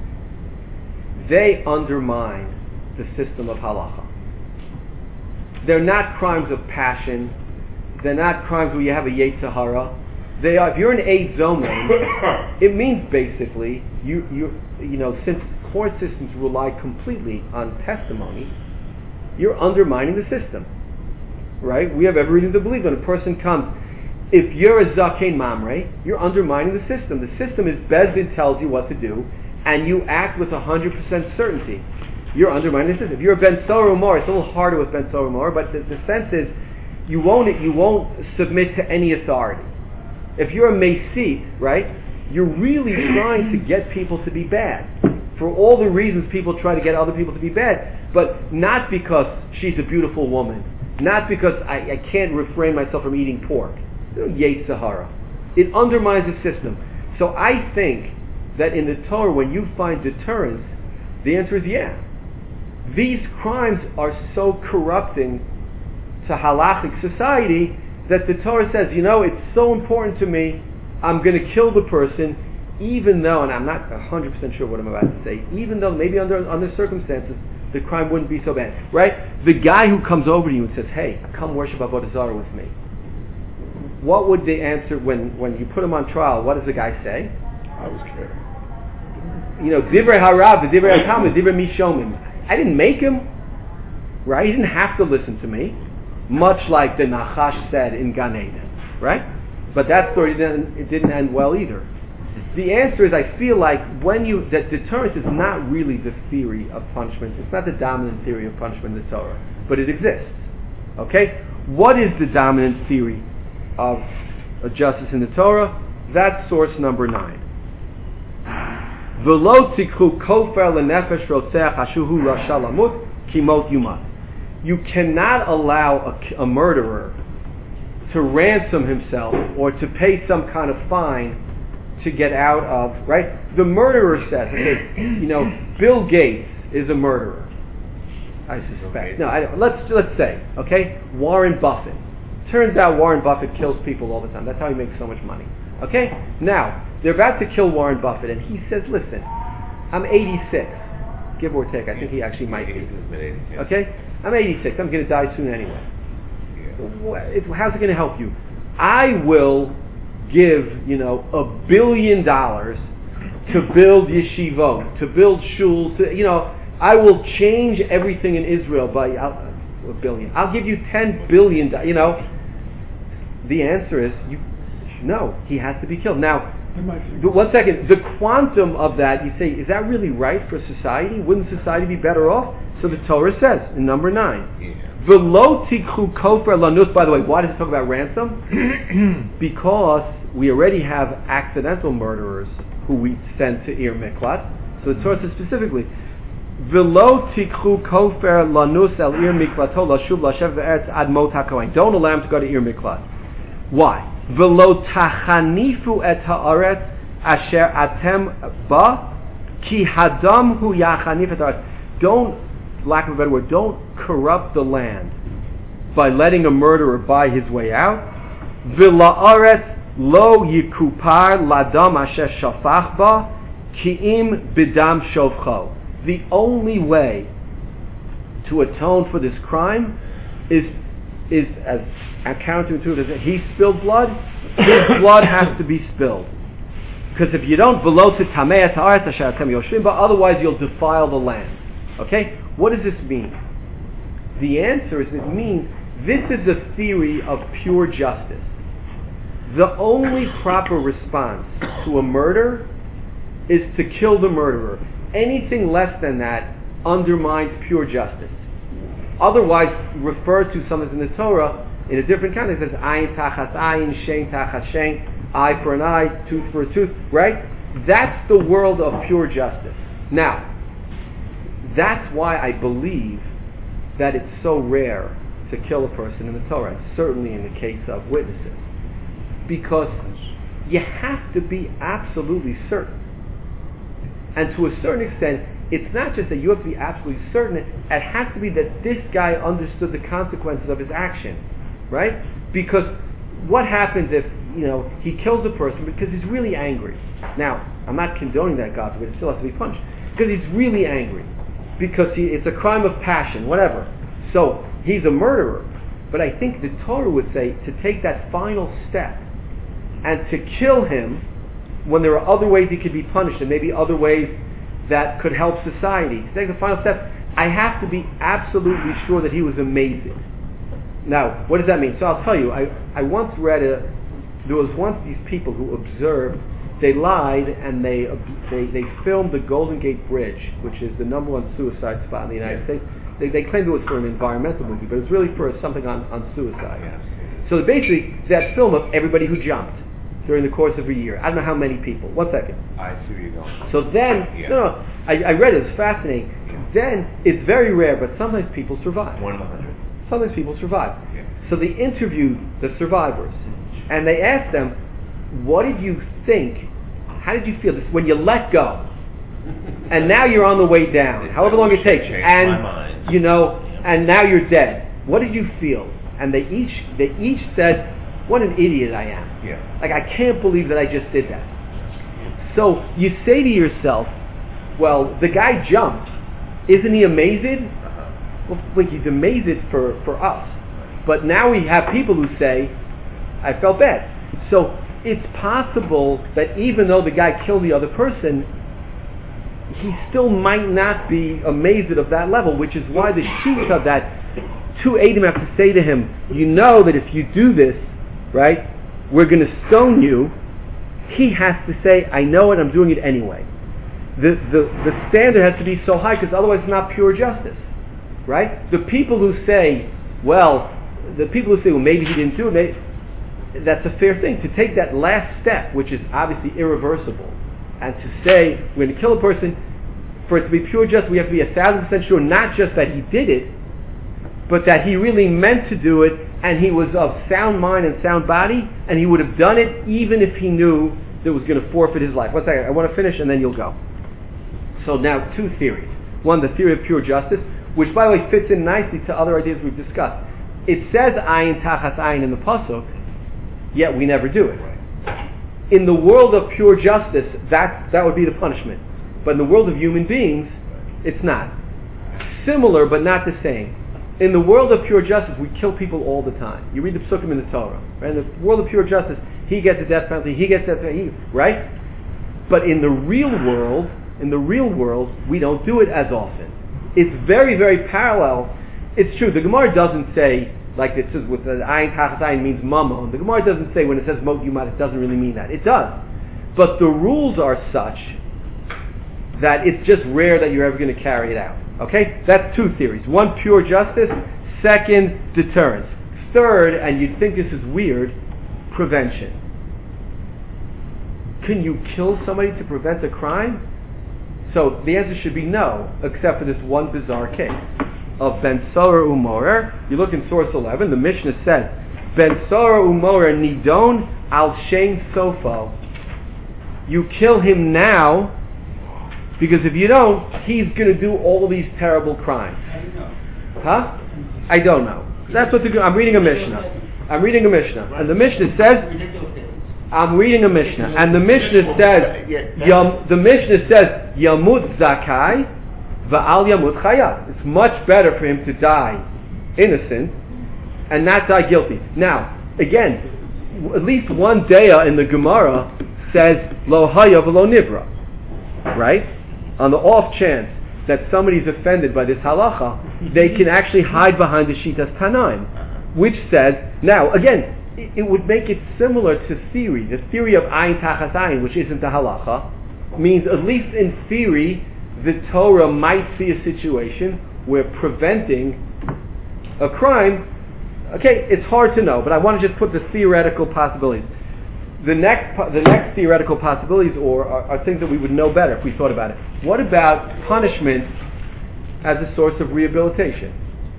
They undermine the system of halacha. They're not crimes of passion. They're not crimes where you have a yetzer hara. They are. If you're an Eid Zomeim, it means basically you you you know since court systems rely completely on testimony, you're undermining the system, right? We have every reason to believe when a person comes. If you're a Zakein Mamre, you're undermining the system. The system is Bezdin tells you what to do, and you act with one hundred percent certainty. You're undermining the system. If you're a Ben Sorah Umar, it's a little harder with Ben Sorah Umar, but the, the sense is you won't you won't submit to any authority. If you're a Mesit, right, you're really trying to get people to be bad. For all the reasons people try to get other people to be bad, but not because she's a beautiful woman, not because I, I can't refrain myself from eating pork. Yetzer hara. It undermines the system. So I think that in the Torah, when you find deterrence, the answer is yeah. These crimes are so corrupting to halachic society that the Torah says, you know, it's so important to me, I'm going to kill the person, even though, and I'm not one hundred percent sure what I'm about to say, even though maybe under under circumstances, the crime wouldn't be so bad. Right? The guy who comes over to you and says, hey, come worship Avodah Zarah with me. What would the answer when, when you put him on trial? What does the guy say? I was scared. You know, divrei harav, divrei hatam, divrei mishomim. I didn't make him, right? He didn't have to listen to me, much like the Nachash said in Gan Eden, right? But that story didn't it didn't end well either. The answer is, I feel like when you that deterrence is not really the theory of punishment. It's not the dominant theory of punishment in the Torah, but it exists. Okay, what is the dominant theory of justice in the Torah? That's source number nine. V'lo tikhu kofer lenefesh rotzeach hashuhu rasha lamut kimot yumat. You cannot allow a, a murderer to ransom himself or to pay some kind of fine to get out of, right? The murderer says, okay, you know, Bill Gates is a murderer. I suspect. No, I don't. Let's let's say, okay, Warren Buffett. Turns out Warren Buffett kills people all the time. That's how he makes so much money. Okay? Now, they're about to kill Warren Buffett, and he says, listen, I'm eighty-six. Give or take. I think he actually might be. Okay? I'm eighty-six. I'm going to die soon anyway. How's it going to help you? I will give, you know, a billion dollars to build yeshivot, to build shuls, to, you know, I will change everything in Israel by uh, a billion. I'll give you ten billion, you know. The answer is, you, no, he has to be killed. Now, but one second, the quantum of that, you say, is that really right for society? Wouldn't society be better off? So the Torah says, in number nine, V'lo tikhu kofer lanus. By the way, why does it talk about ransom? Because we already have accidental murderers who we send to Ir Miklat. So the Torah says specifically, V'lo tikchu kofer lanus el ir miklato lashuv lashev ve'eretz ad mot hakohen. Don't allow him to go to ir miklat. Why? V'lo tachanifu et haaretz asher atem ba ki hadam hu yachanif et haaretz. Don't, lack of a better word, don't corrupt the land by letting a murderer buy his way out. V'la'aretz lo yikupar ladam asher shafach ba ki im bidam shovcho. The only way to atone for this crime is is as counterintuitive as he spilled blood. His blood has to be spilled, because if you don't, otherwise you'll defile the land. Okay, what does this mean? The answer is it means this is a theory of pure justice. The only proper response to a murder is to kill the murderer. Anything less than that undermines pure justice. Otherwise, refers to something in the Torah in a different context. It says ayin tachas ayin, shein tachas shein, eye for an eye, tooth for a tooth. Right? That's the world of pure justice. Now, that's why I believe that it's so rare to kill a person in the Torah, and certainly in the case of witnesses, because you have to be absolutely certain. And to a certain extent, it's not just that you have to be absolutely certain, it has to be that this guy understood the consequences of his action, right? Because what happens if, you know, he kills a person because he's really angry? Now, I'm not condoning that, God forbid, it still has to be punished, because he's really angry, because he, it's a crime of passion, whatever. So, he's a murderer. But I think the Torah would say to take that final step and to kill him when there are other ways he could be punished, and maybe other ways that could help society. To take the final step, I have to be absolutely sure that he was amazing. Now, what does that mean? So I'll tell you, I, I once read a, there was once these people who observed, they lied and they, they they filmed the Golden Gate Bridge, which is the number one suicide spot in the United States. They, they claimed it was for an environmental movie, but it was really for something on, on suicide. So basically, that film of everybody who jumped during the course of a year. I don't know how many people. One second. I see where you're going. So then, Yeah. no, no, I, I read it, it's fascinating. Yeah. Then, it's very rare, but sometimes people survive. One in a hundred. Sometimes people survive. Yeah. So they interviewed the survivors, and they asked them, what did you think, how did you feel this, when you let go, and now you're on the way down, however long it takes, Changed and, my mind. you know, and now you're dead. What did you feel? And they each, they each said, what an idiot I am. Yeah. Like, I can't believe that I just did that. So you say to yourself, well, the guy jumped. Isn't he amazing? Uh-huh. Well, like, he's amazing for, for us. But now we have people who say, I felt bad. So it's possible that even though the guy killed the other person, he still might not be amazed of that level, which is why the sheets of that two Adam have to say to him, you know that if you do this, right, we're going to stone you. He has to say, I know it, I'm doing it anyway. The, the, the standard has to be so high, because otherwise it's not pure justice, right? The people who say, well, the people who say, well, maybe he didn't do it, maybe, that's a fair thing. To take that last step, which is obviously irreversible, and to say, we're going to kill a person, for it to be pure justice, we have to be a thousand percent sure, not just that he did it, but that he really meant to do it, and he was of sound mind and sound body, and he would have done it even if he knew that it was going to forfeit his life. One second, I want to finish and then you'll go. So now, two theories. One, the theory of pure justice, which by the way fits in nicely to other ideas we've discussed. It says ayin tachas ayin in the pasuk, yet we never do it. In the world of pure justice, that, that would be the punishment. But in the world of human beings, it's not. Similar, but not the same. In the world of pure justice, we kill people all the time. You read the psukim in the Torah. Right? In the world of pure justice, he gets a death penalty, he gets death penalty, right? But in the real world, in the real world, we don't do it as often. It's very, very parallel. It's true. The Gemara doesn't say, like it says with the ayin tachas ayin means mammon. The Gemara doesn't say when it says mot yumat, it doesn't really mean that. It does. But the rules are such that it's just rare that you're ever going to carry it out. Okay? That's two theories. One, pure justice. Second, deterrence. Third, and you'd think this is weird, prevention. Can you kill somebody to prevent a crime? So the answer should be no, except for this one bizarre case of Ben Sora Umorer. You look in source eleven, the Mishnah says, Ben Sora Umorer Nidon al Shein Sofo. You kill him now, because if you don't, he's going to do all these terrible crimes. Huh? I don't know. That's what the, I'm reading a Mishnah. I'm reading a Mishnah. And the Mishnah says, I'm reading a Mishnah. And the Mishnah says, Yam, the Mishnah says, Yamut Zakai, Va'al Yamut Chaya. It's much better for him to die innocent and not die guilty. Now, again, at least one daya in the Gemara says, Lo Haya V'lo Nivra. Right? On the off chance that somebody's offended by this halacha, they can actually hide behind the Shitas Tanaim, which says, now, again, it, it would make it similar to theory. The theory of Ayin Tachas Ayin, which isn't the halacha, means at least in theory, the Torah might see a situation where preventing a crime, okay, it's hard to know, but I want to just put the theoretical possibilities. The next, the next theoretical possibilities or are, are things that we would know better if we thought about it. What about punishment as a source of rehabilitation?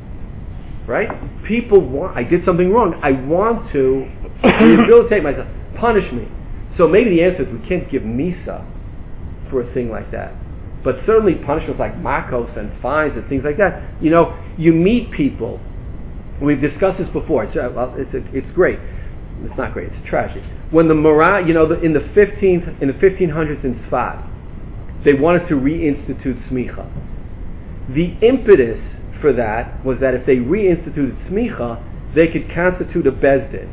Right? People want, I did something wrong. I want to rehabilitate myself. Punish me. So maybe the answer is we can't give misa for a thing like that. But certainly punishments like makos and fines and things like that. You know, you meet people. We've discussed this before. It's, uh, well, it's, it's great. It's not great. It's tragic. When the Mara, you know, the, in the fifteenth, in the fifteen hundreds in Sfat, they wanted to reinstitute smicha. The impetus for that was that if they reinstituted smicha, they could constitute a bezdin,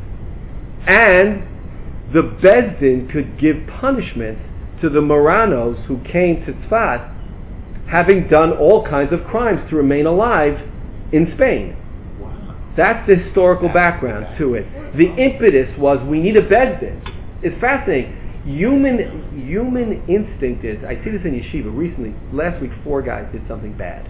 and the bezdin could give punishment to the Moranos who came to Tzfat, having done all kinds of crimes to remain alive in Spain. That's the historical background to it. The impetus was we need a bezdin. It's fascinating. Human human instinct is, I see this in yeshiva recently, last week four guys did something bad.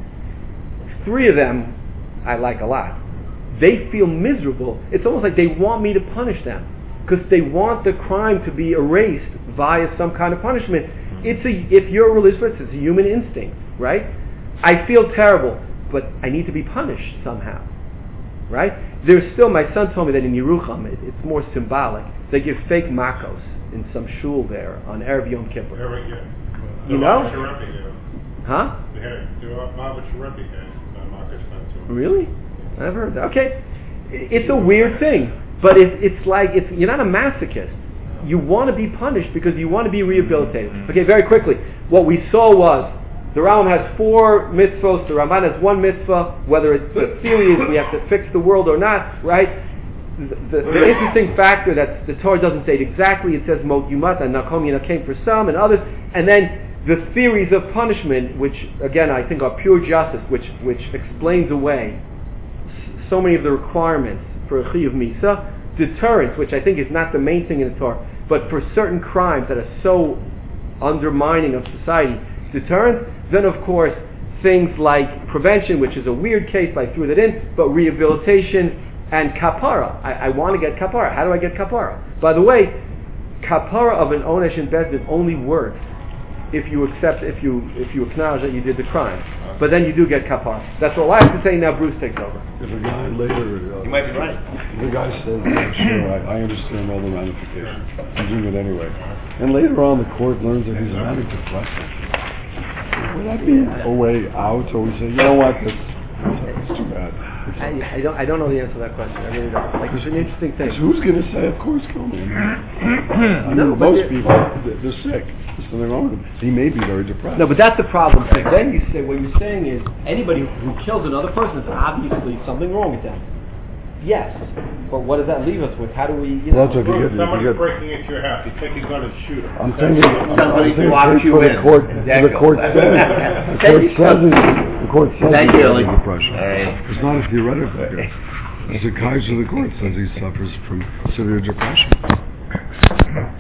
Three of them I like a lot. They feel miserable. It's almost like they want me to punish them because they want the crime to be erased via some kind of punishment. It's a, if you're a religious person, it's a human instinct, right? I feel terrible, but I need to be punished somehow. Right? There's still, my son told me that in Yerucham, it, it's more symbolic. They give fake makos in some shul there on Erev Yom Kippur. You know? Huh? Really? I never heard that. Okay. It's a weird thing. But it, it's like, it's, you're not a masochist. You want to be punished because you want to be rehabilitated. Okay, very quickly. What we saw was, the Rambam has four mitzvos, the Ramban has one mitzvah, whether it's the theory is we have to fix the world or not, right? The, the, the interesting factor that the Torah doesn't say it exactly, it says Mot Yumat and Nakom Yinakim for some and others, and then the theories of punishment, which again I think are pure justice, which which explains away so many of the requirements for a Chiyuv Misa, deterrence, which I think is not the main thing in the Torah, but for certain crimes that are so undermining of society, deterrence. Then, of course, things like prevention, which is a weird case, but I threw that in, but rehabilitation and kapara. I, I want to get kapara. How do I get kapara? By the way, kapara of an onesh and bezdin only works if you accept, if you if you acknowledge that you did the crime. But then you do get kapara. That's all I have to say. Now Bruce takes over. If a guy later, uh, you might be right. If a guy says, yeah, "Sure, I, I understand all the ramifications. I'm doing it anyway," and later on the court learns that he's manic depressive. Would that be a way out, or we say, you know what, that's, that's too bad? I, I don't. I don't know the answer to that question. I really don't. Like, it's an interesting thing. Who's going to say, of course, kill me? I mean, No, but most it- people, they're, they're sick. There's something wrong with them. He may be very depressed. No, but that's the problem. So then you say, what you're saying is, anybody who kills another person is obviously something wrong with them. Yes, but what does that leave us with? How do we, you know? Well, that's what you get. You Somebody's get breaking into your house. You take a gun and shoot him. I'm saying, I'm Somebody saying locks you for the in. court, Exactly. the court says, the court says, the court says Thank he's you, having Ellie. depression. All right. It's not a theoretical here. It's a Kaiser of the court says he suffers from severe depression.